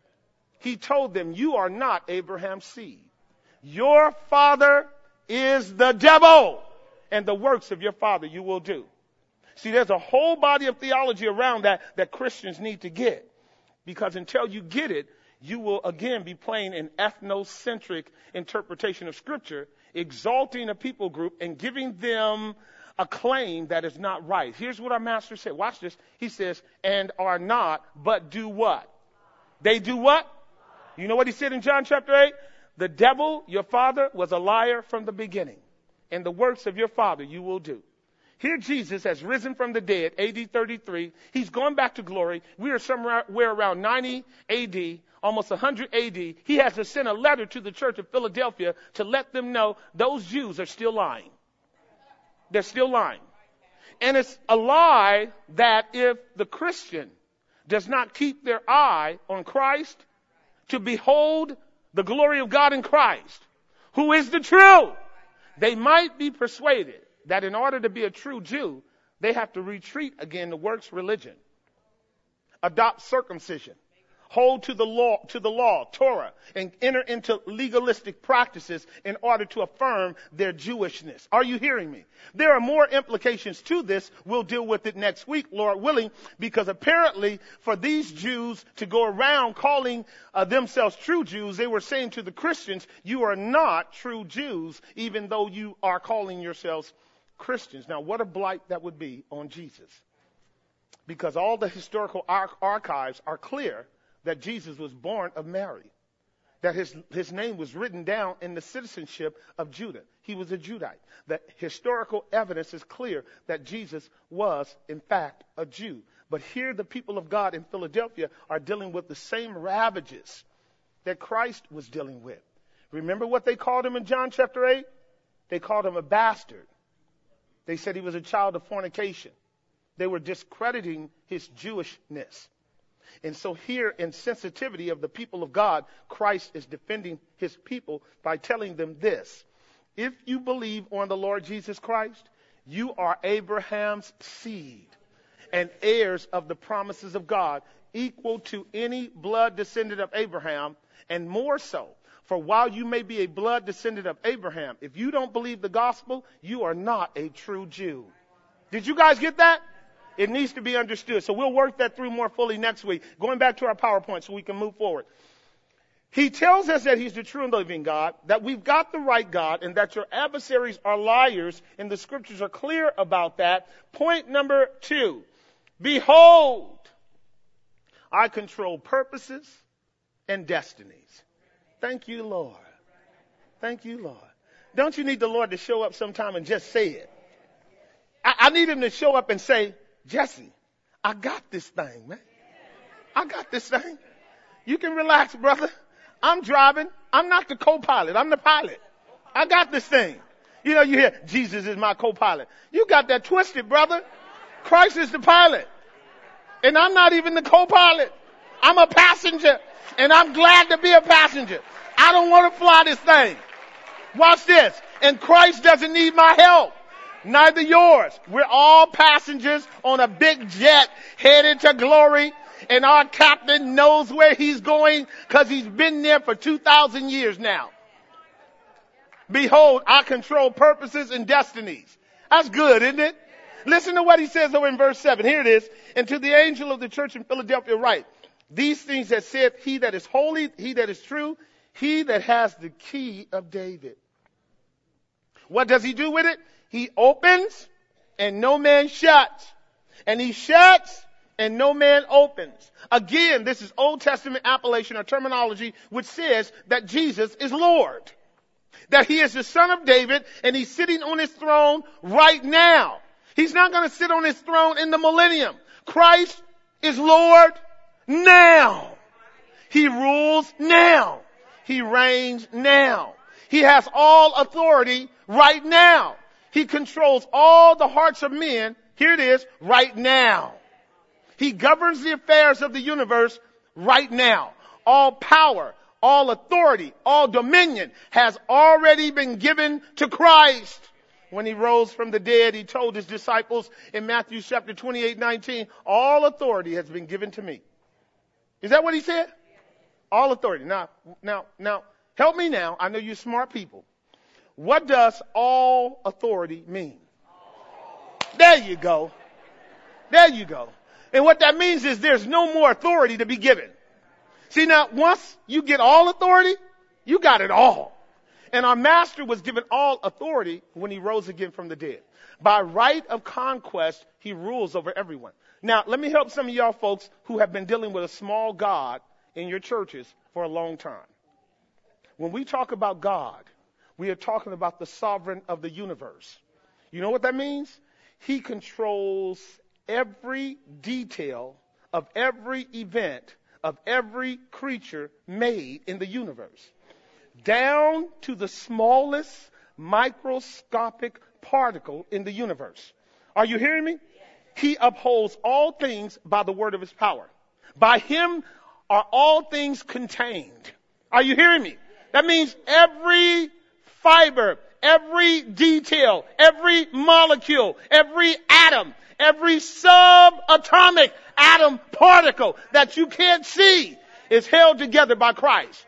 [SPEAKER 1] He told them, you are not Abraham's seed. Your father is the devil, and the works of your father you will do. See, there's a whole body of theology around that Christians need to get, because until you get it, you will again be playing an ethnocentric interpretation of Scripture, exalting a people group and giving them a claim that is not right. Here's what our master said. Watch this. He says, and are not, but do what? They do what? You know what he said in John chapter 8? The devil, your father, was a liar from the beginning, and the works of your father you will do. Here Jesus has risen from the dead, AD 33. He's gone back to glory. We are somewhere around 90 AD, almost 100 AD. He has to send a letter to the church of Philadelphia to let them know those Jews are still lying. They're still lying. And it's a lie that if the Christian does not keep their eye on Christ to behold the glory of God in Christ, who is the true, they might be persuaded that in order to be a true Jew, they have to retreat again to works religion, adopt circumcision, hold to the law, Torah, and enter into legalistic practices in order to affirm their Jewishness. Are you hearing me? There are more implications to this. We'll deal with it next week, Lord willing, because apparently for these Jews to go around calling themselves true Jews, they were saying to the Christians, you are not true Jews, even though you are calling yourselves Christians. Now, what a blight that would be on Jesus. Because all the historical archives are clear that Jesus was born of Mary, that his name was written down in the citizenship of Judah. He was a Judite. The historical evidence is clear that Jesus was, in fact, a Jew. But here the people of God in Philadelphia are dealing with the same ravages that Christ was dealing with. Remember what they called him in John chapter 8? They called him a bastard. They said he was a child of fornication. They were discrediting his Jewishness. And so here in sensitivity of the people of God, Christ is defending his people by telling them this. If you believe on the Lord Jesus Christ, you are Abraham's seed and heirs of the promises of God, equal to any blood descendant of Abraham, and more so. For while you may be a blood descendant of Abraham, if you don't believe the gospel, you are not a true Jew. Did you guys get that? It needs to be understood. So we'll work that through more fully next week. Going back to our PowerPoint so we can move forward. He tells us that he's the true and living God, that we've got the right God, and that your adversaries are liars, and the scriptures are clear about that. Point number 2, behold, I control purposes and destinies. Thank you, Lord. Thank you, Lord. Don't you need the Lord to show up sometime and just say it? I need him to show up and say, Jesse, I got this thing, man. I got this thing. You can relax, brother. I'm driving. I'm not the co-pilot. I'm the pilot. I got this thing. You know, you hear, Jesus is my co-pilot. You got that twisted, brother. Christ is the pilot. And I'm not even the co-pilot. I'm a passenger. And I'm glad to be a passenger. I don't want to fly this thing. Watch this. And Christ doesn't need my help. Neither yours. We're all passengers on a big jet headed to glory. And our captain knows where he's going because he's been there for 2,000 years now. Behold, I control purposes and destinies. That's good, isn't it? Listen to what he says over in verse 7. Here it is. And to the angel of the church in Philadelphia write, these things that saith he that is holy, he that is true, he that has the key of David. What does he do with it? He opens and no man shuts. And he shuts and no man opens. Again, this is Old Testament appellation or terminology which says that Jesus is Lord. That he is the son of David and he's sitting on his throne right now. He's not going to sit on his throne in the millennium. Christ is Lord now. He rules now. He reigns now. He has all authority right now. He controls all the hearts of men. Here it is, right now. He governs the affairs of the universe right now. All power, all authority, all dominion has already been given to Christ. When he rose from the dead, he told his disciples in Matthew chapter 28:19, all authority has been given to me. Is that what he said? All authority. Now, help me now. I know you're smart people. What does all authority mean? There you go. There you go. And what that means is there's no more authority to be given. See, now, once you get all authority, you got it all. And our master was given all authority when he rose again from the dead. By right of conquest, he rules over everyone. Now, let me help some of y'all folks who have been dealing with a small God in your churches for a long time. When we talk about God, we are talking about the sovereign of the universe. You know what that means? He controls every detail of every event of every creature made in the universe, down to the smallest microscopic particle in the universe. Are you hearing me? He upholds all things by the word of his power. By him are all things contained. Are you hearing me? That means every fiber, every detail, every molecule, every atom, every subatomic atom particle that you can't see is held together by Christ.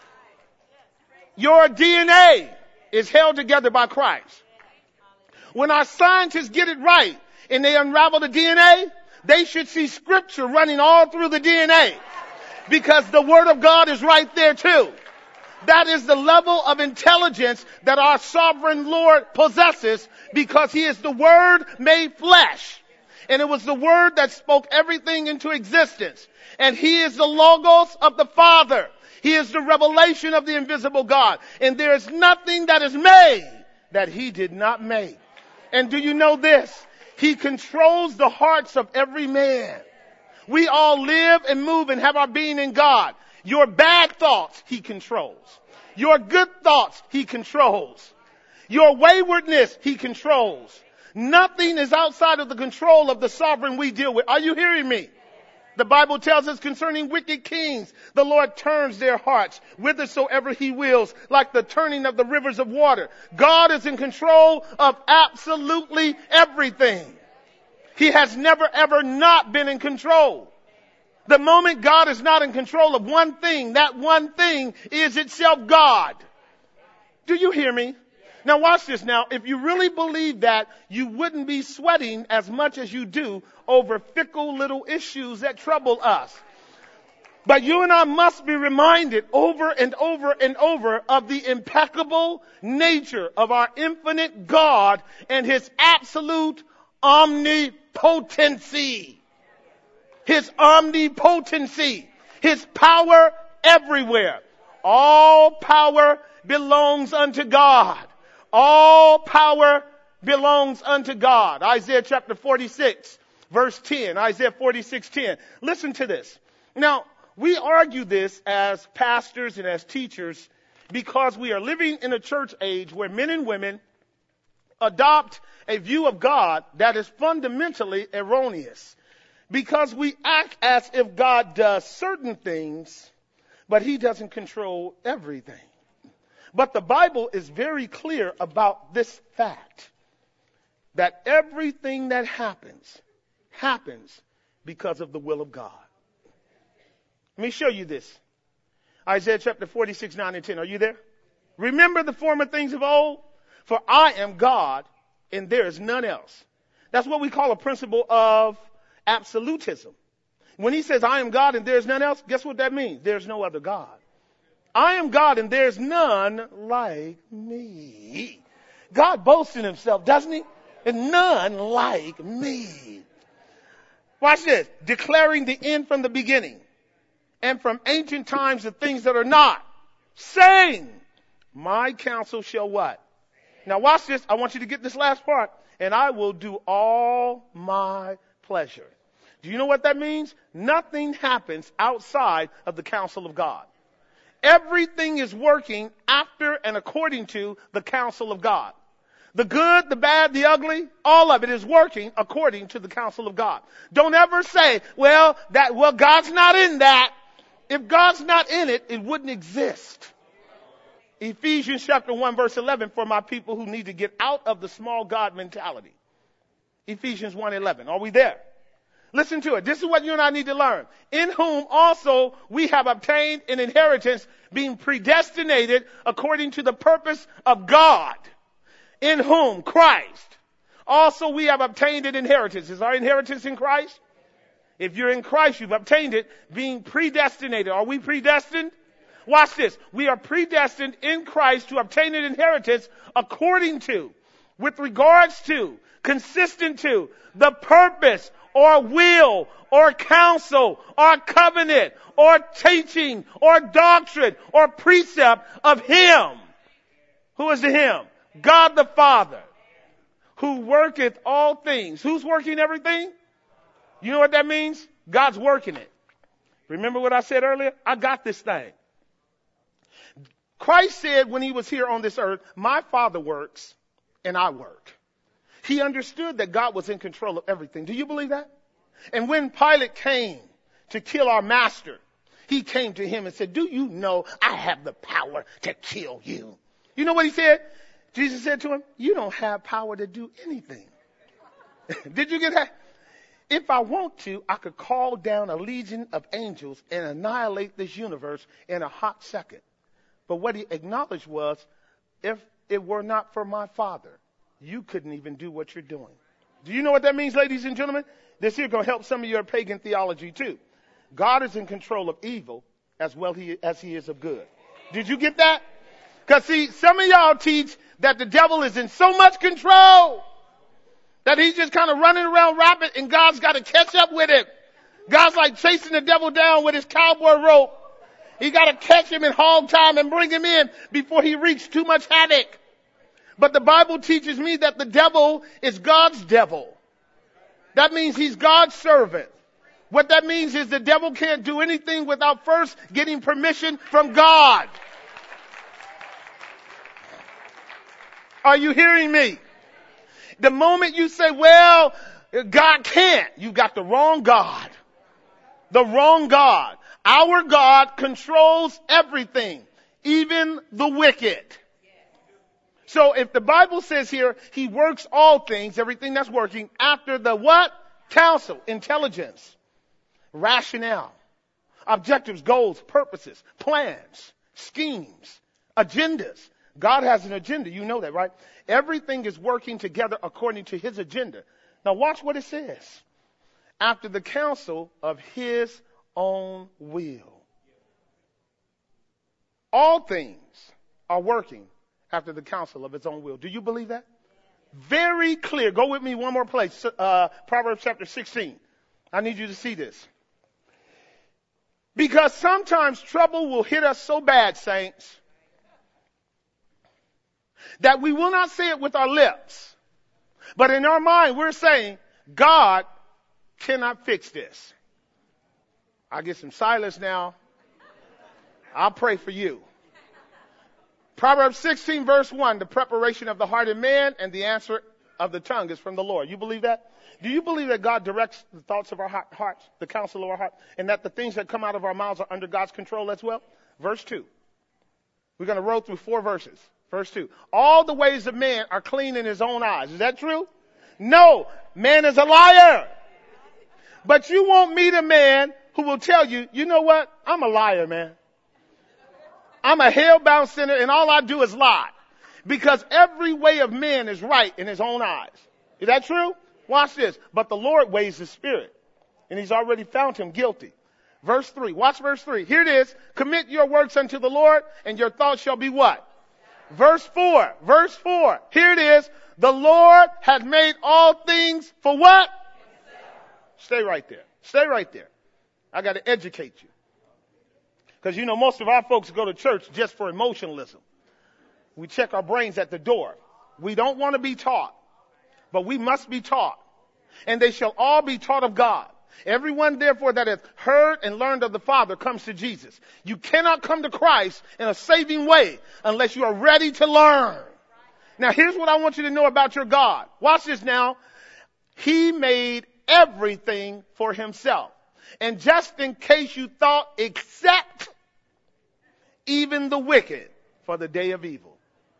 [SPEAKER 1] Your DNA is held together by Christ. When our scientists get it right and they unravel the DNA, they should see scripture running all through the DNA because the word of God is right there too. That is the level of intelligence that our sovereign Lord possesses because he is the word made flesh. And it was the word that spoke everything into existence. And he is the logos of the Father. He is the revelation of the invisible God. And there is nothing that is made that he did not make. And do you know this? He controls the hearts of every man. We all live and move and have our being in God. Your bad thoughts, he controls. Your good thoughts, he controls. Your waywardness, he controls. Nothing is outside of the control of the sovereign we deal with. Are you hearing me? The Bible tells us concerning wicked kings, the Lord turns their hearts whithersoever he wills, like the turning of the rivers of water. God is in control of absolutely everything. He has never ever not been in control. The moment God is not in control of one thing, that one thing is itself God. Do you hear me? Now watch this now. If you really believe that, you wouldn't be sweating as much as you do over fickle little issues that trouble us. But you and I must be reminded over and over and over of the impeccable nature of our infinite God and his absolute omnipotency. His omnipotency. His power everywhere. All power belongs unto God. All power belongs unto God. Isaiah chapter 46, verse 10. Isaiah 46:10. Listen to this. Now, we argue this as pastors and as teachers because we are living in a church age where men and women adopt a view of God that is fundamentally erroneous. Because we act as if God does certain things, but he doesn't control everything. But the Bible is very clear about this fact, that everything that happens because of the will of God. Let me show you this. Isaiah chapter 46, 9 and 10. Are you there? Remember the former things of old? For I am God and there is none else. That's what we call a principle of absolutism. When he says I am God and there is none else, guess what that means? There's no other God. I am God and there's none like me. God boasts in himself, doesn't he? And none like me. Watch this. Declaring the end from the beginning. And from ancient times the things that are not, saying, my counsel shall what? Now watch this. I want you to get this last part. And I will do all my pleasure. Do you know what that means? Nothing happens outside of the counsel of God. Everything is working after and according to the counsel of God. The good, the bad, the ugly, all of it is working according to the counsel of God. Don't ever say, well, God's not in that. If God's not in it, it wouldn't exist. Ephesians chapter 1 verse 11 for my people who need to get out of the small God mentality. Ephesians 1:11. Are we there? Listen to it. This is what you and I need to learn. In whom also we have obtained an inheritance, being predestinated according to the purpose of God. In whom, Christ, also we have obtained an inheritance. Is our inheritance in Christ? If you're in Christ, you've obtained it, being predestinated. Are we predestined? Watch this. We are predestined in Christ to obtain an inheritance according to, with regards to, consistent to, the purpose or will or counsel or covenant or teaching or doctrine or precept of him. Who is the him? God the Father, who worketh all things. Who's working everything? You know what that means? God's working it. Remember what I said earlier? I got this thing. Christ said when he was here on this earth, my Father works and I work. He understood that God was in control of everything. Do you believe that? And when Pilate came to kill our master, he came to him and said, do you know I have the power to kill you? You know what he said? Jesus said to him, you don't have power to do anything. Did you get that? If I want to, I could call down a legion of angels and annihilate this universe in a hot second. But what he acknowledged was, if it were not for my Father, you couldn't even do what you're doing. Do you know what that means, ladies and gentlemen? This here going to help some of your pagan theology too. God is in control of evil as well as he is of good. Did you get that? Because see, some of y'all teach that the devil is in so much control that he's just kind of running around rapid and God's got to catch up with him. God's like chasing the devil down with his cowboy rope. He got to catch him in hog time and bring him in before he wreaks too much havoc. But the Bible teaches me that the devil is God's devil. That means he's God's servant. What that means is the devil can't do anything without first getting permission from God. Are you hearing me? The moment you say, well, God can't, you got the wrong God. The wrong God. Our God controls everything, even the wicked. So if the Bible says here, he works all things, everything that's working, after the what? Counsel, intelligence, rationale, objectives, goals, purposes, plans, schemes, agendas. God has an agenda. You know that, right? Everything is working together according to his agenda. Now watch what it says. After the counsel of his own will. all things are working after the counsel of its own will. Do you believe that? Very clear. Go with me one more place. Proverbs chapter 16. I need you to see this. Because sometimes trouble will hit us so bad, saints, that we will not say it with our lips. But in our mind, we're saying, God cannot fix this. I'll get some silence now. I'll pray for you. Proverbs 16 verse 1, the preparation of the heart of man and the answer of the tongue is from the Lord. You believe that? Do you believe that God directs the thoughts of our hearts, the counsel of our heart, and that the things that come out of our mouths are under God's control as well? Verse 2. We're going to roll through 4 verses. Verse 2. All the ways of man are clean in his own eyes. Is that true? No. Man is a liar. But you won't meet a man who will tell you, you know what? I'm a liar, man. I'm a hell-bound sinner, and all I do is lie. Because every way of man is right in his own eyes. Is that true? Watch this. But the Lord weighs the spirit, and he's already found him guilty. Verse 3. Watch verse 3. Here it is. Commit your works unto the Lord, and your thoughts shall be what? Verse 4. Verse 4. Here it is. The Lord has made all things for what? Stay right there. Stay right there. I got to educate you. Because, you know, most of our folks go to church just for emotionalism. We check our brains at the door. We don't want to be taught, but we must be taught. And they shall all be taught of God. Everyone, therefore, that hath heard and learned of the Father comes to Jesus. You cannot come to Christ in a saving way unless you are ready to learn. Now, here's what I want you to know about your God. Watch this now. He made everything for himself. And just in case you thought, except even the wicked for the day of evil.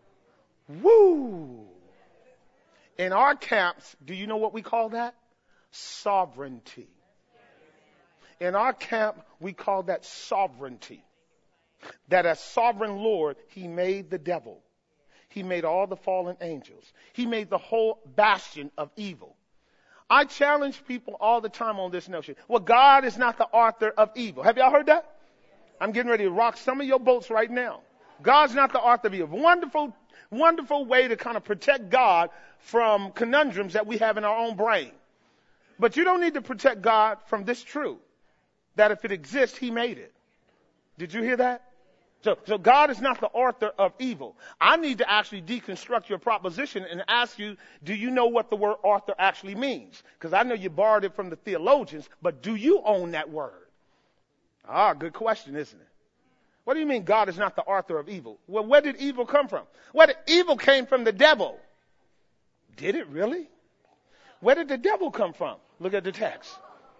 [SPEAKER 1] Woo! In our camps, do you know what we call that? Sovereignty. In our camp, we call that sovereignty. That as sovereign Lord, he made the devil. He made all the fallen angels. He made the whole bastion of evil. I challenge people all the time on this notion. Well, God is not the author of evil. Have y'all heard that? I'm getting ready to rock some of your boats right now. God's not the author of evil. Wonderful, wonderful way to kind of protect God from conundrums that we have in our own brain. But you don't need to protect God from this truth, that if it exists, he made it. Did you hear that? So God is not the author of evil. I need to actually deconstruct your proposition and ask you, do you know what the word author actually means? Because I know you borrowed it from the theologians, but do you own that word? Good question, isn't it? What do you mean God is not the author of evil? Well, where did evil come from? Evil came from the devil. Did it really? Where did the devil come from? Look at the text.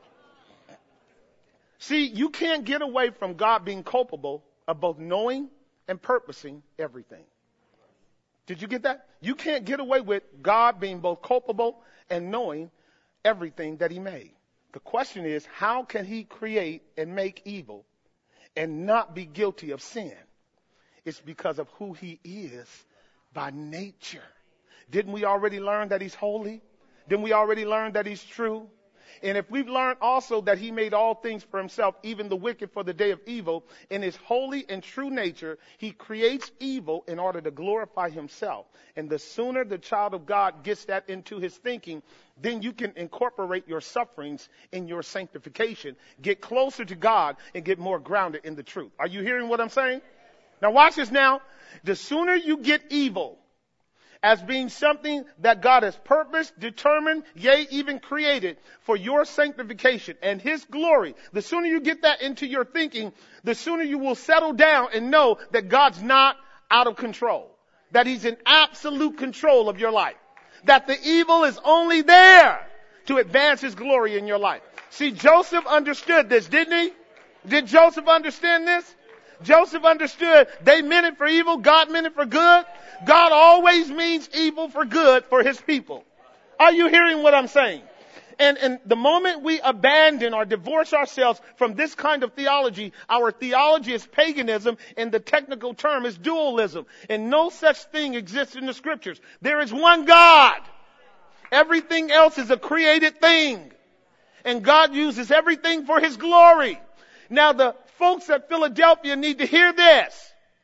[SPEAKER 1] See, you can't get away from God being culpable of both knowing and purposing everything. Did you get that? You can't get away with God being both culpable and knowing everything that he made. The question is, how can he create and make evil and not be guilty of sin? It's because of who he is by nature. Didn't we already learn that he's holy? Didn't we already learn that he's true? And if we've learned also that he made all things for himself, even the wicked for the day of evil, in his holy and true nature, he creates evil in order to glorify himself. And the sooner the child of God gets that into his thinking, then you can incorporate your sufferings in your sanctification, get closer to God, and get more grounded in the truth. Are you hearing what I'm saying? Now watch this now. The sooner you get evil as being something that God has purposed, determined, yea, even created for your sanctification and his glory, the sooner you get that into your thinking, the sooner you will settle down and know that God's not out of control, that he's in absolute control of your life, that the evil is only there to advance his glory in your life. See, Joseph understood this, didn't he? Did Joseph understand this? Joseph understood they meant it for evil, God meant it for good. God always means evil for good for his people. Are you hearing what I'm saying? And the moment we abandon or divorce ourselves from this kind of theology, our theology is paganism, and the technical term is dualism. And no such thing exists in the scriptures. There is one God. Everything else is a created thing. And God uses everything for his glory. Now the folks at Philadelphia need to hear this.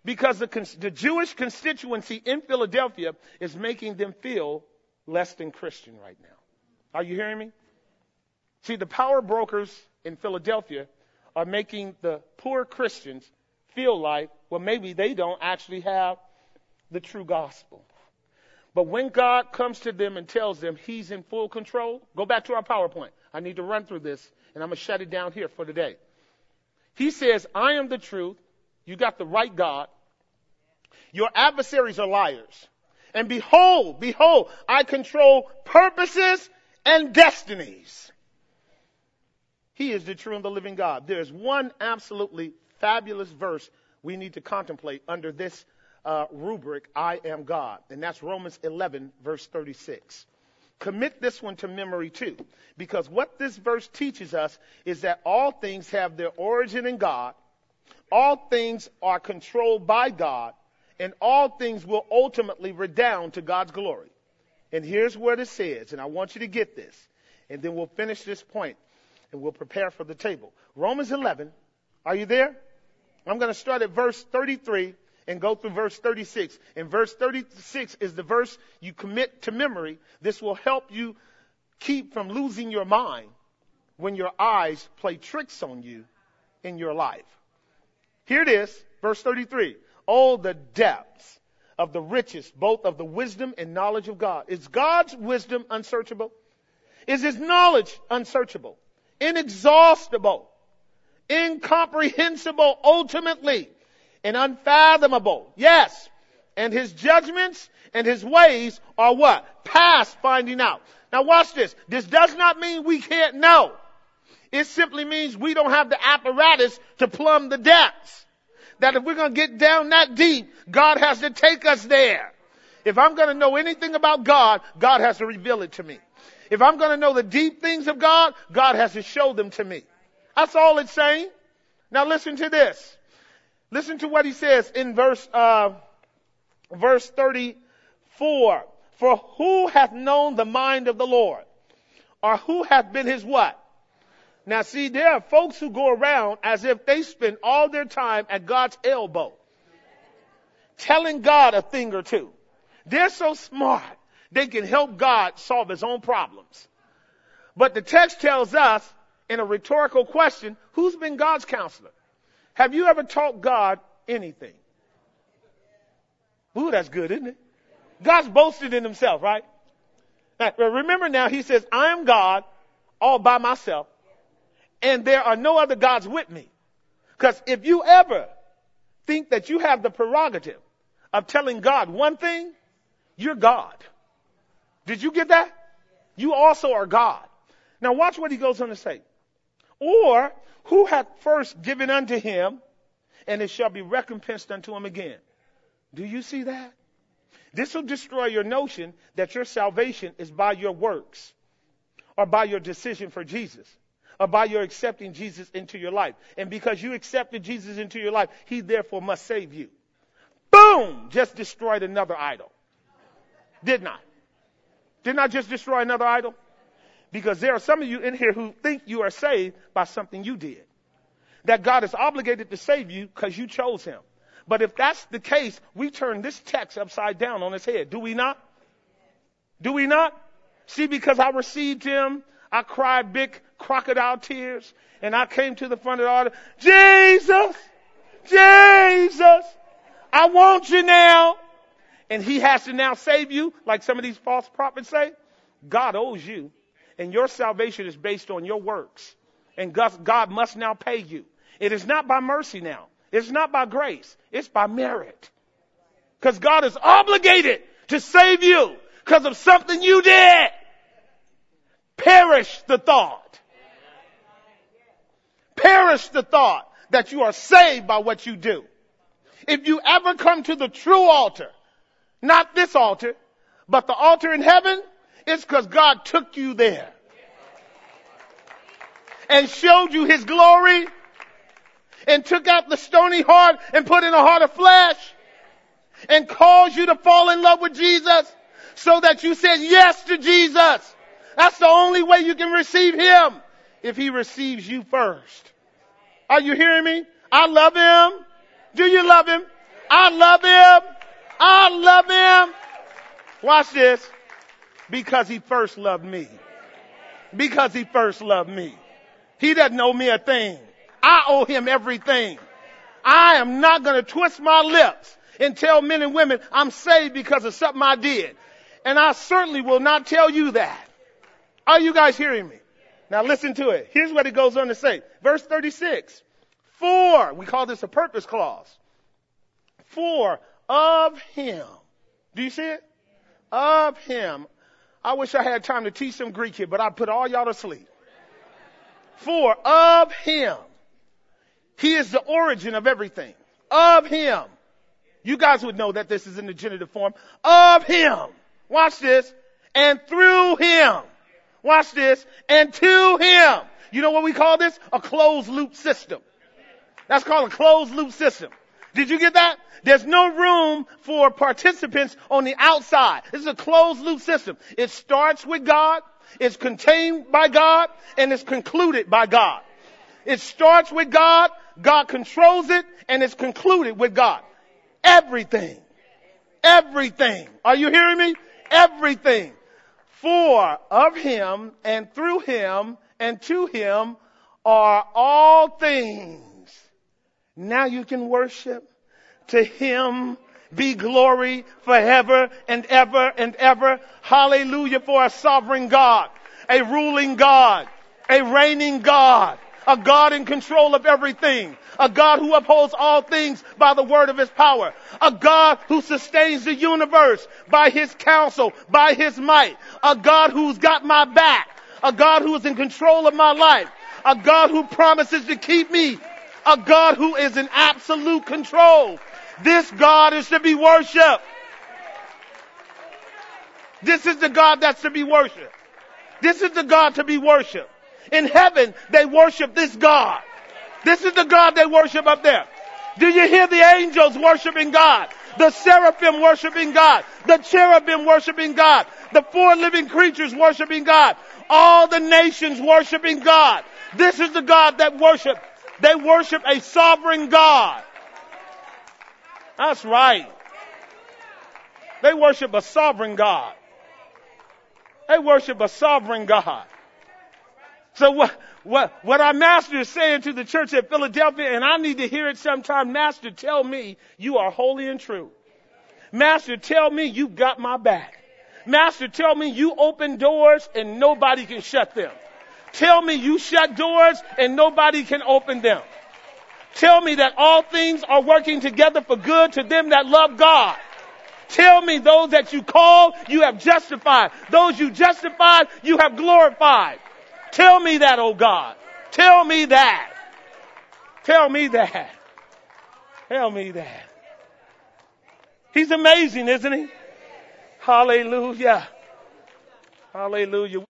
[SPEAKER 1] Because the Jewish constituency in Philadelphia is making them feel less than Christian right now. Are you hearing me? See, the power brokers in Philadelphia are making the poor Christians feel like, well, maybe they don't actually have the true gospel. But when God comes to them and tells them he's in full control, go back to our PowerPoint. I need to run through this, and I'm going to shut it down here for today. He says, I am the truth. You got the right God. Your adversaries are liars. And behold, I control purposes and destinies. He is the true and the living God. There's one absolutely fabulous verse we need to contemplate under this rubric, I am God. And that's Romans 11, verse 36. Commit this one to memory too, because what this verse teaches us is that all things have their origin in God, all things are controlled by God, and all things will ultimately redound to God's glory. And here's what it says, and I want you to get this, and then we'll finish this point, and we'll prepare for the table. Romans 11, are you there? I'm going to start at verse 33 and go through verse 36. And verse 36 is the verse you commit to memory. This will help you keep from losing your mind when your eyes play tricks on you in your life. Here it is, verse 33. Oh, the depths of the riches, both of the wisdom and knowledge of God. Is God's wisdom unsearchable? Is his knowledge unsearchable? Inexhaustible? Incomprehensible ultimately? And unfathomable? Yes. And his judgments and his ways are what? Past finding out. Now watch this. This does not mean we can't know. It simply means we don't have the apparatus to plumb the depths. That if we're going to get down that deep, God has to take us there. If I'm going to know anything about God, God has to reveal it to me. If I'm going to know the deep things of God, God has to show them to me. That's all it's saying. Now listen to this. Listen to what he says in verse 34. For who hath known the mind of the Lord? Or who hath been his what? Now see, there are folks who go around as if they spend all their time at God's elbow, telling God a thing or two. They're so smart, they can help God solve his own problems. But the text tells us, in a rhetorical question, who's been God's counselor? Have you ever taught God anything? Ooh, that's good, isn't it? God's boasted in himself, right? Now, remember now, he says, I am God all by myself, and there are no other gods with me. Because if you ever think that you have the prerogative of telling God one thing, you're God. Did you get that? You also are God. Now watch what he goes on to say. Or who hath first given unto him, and it shall be recompensed unto him again. Do you see that? This will destroy your notion that your salvation is by your works, or by your decision for Jesus, or by your accepting Jesus into your life. And because you accepted Jesus into your life, he therefore must save you. Boom! Just destroyed another idol. Didn't I? Didn't I just destroy another idol? Because there are some of you in here who think you are saved by something you did. That God is obligated to save you because you chose him. But if that's the case, we turn this text upside down on its head. Do we not? Do we not? See, because I received him, I cried big crocodile tears, and I came to the front of the altar. Jesus! Jesus! I want you now. And he has to now save you, like some of these false prophets say. God owes you. And your salvation is based on your works. And God must now pay you. It is not by mercy now. It's not by grace. It's by merit. Because God is obligated to save you because of something you did. Perish the thought. Perish the thought that you are saved by what you do. If you ever come to the true altar, not this altar, but the altar in heaven, it's because God took you there and showed you his glory and took out the stony heart and put in a heart of flesh and caused you to fall in love with Jesus so that you said yes to Jesus. That's the only way you can receive him, if he receives you first. Are you hearing me? I love him. Do you love him? I love him. I love him. Watch this. Because he first loved me. Because he first loved me. He doesn't owe me a thing. I owe him everything. I am not going to twist my lips and tell men and women I'm saved because of something I did. And I certainly will not tell you that. Are you guys hearing me? Now listen to it. Here's what it goes on to say. Verse 36. For, we call this a purpose clause. For of him. Do you see it? Of him. I wish I had time to teach some Greek here, but I put all y'all to sleep. For of him. He is the origin of everything. Of him. You guys would know that this is in the genitive form. Of him. Watch this. And through him. Watch this. And to him. You know what we call this? A closed loop system. That's called a closed loop system. Did you get that? There's no room for participants on the outside. This is a closed loop system. It starts with God, it's contained by God, and it's concluded by God. It starts with God, God controls it, and it's concluded with God. Everything. Everything. Are you hearing me? Everything. For of him and through him and to him are all things. Now you can worship. To him be glory forever and ever and ever. Hallelujah for a sovereign God, a ruling God, a reigning God, a God in control of everything, a God who upholds all things by the word of his power, a God who sustains the universe by his counsel, by his might, a God who's got my back, a God who is in control of my life, a God who promises to keep me, a God who is in absolute control. This God is to be worshiped. This is the God that's to be worshiped. This is the God to be worshiped. In heaven, they worship this God. This is the God they worship up there. Do you hear the angels worshiping God? The seraphim worshiping God. The cherubim worshiping God. The four living creatures worshiping God. All the nations worshiping God. This is the God that worship. They worship a sovereign God. That's right. They worship a sovereign God. They worship a sovereign God. So what our master is saying to the church at Philadelphia, and I need to hear it sometime, Master, tell me you are holy and true. Master, tell me you got my back. Master, tell me you open doors and nobody can shut them. Tell me you shut doors and nobody can open them. Tell me that all things are working together for good to them that love God. Tell me those that you call, you have justified. Those you justified, you have glorified. Tell me that, oh God. Tell me that. Tell me that. Tell me that. He's amazing, isn't he? Hallelujah. Hallelujah.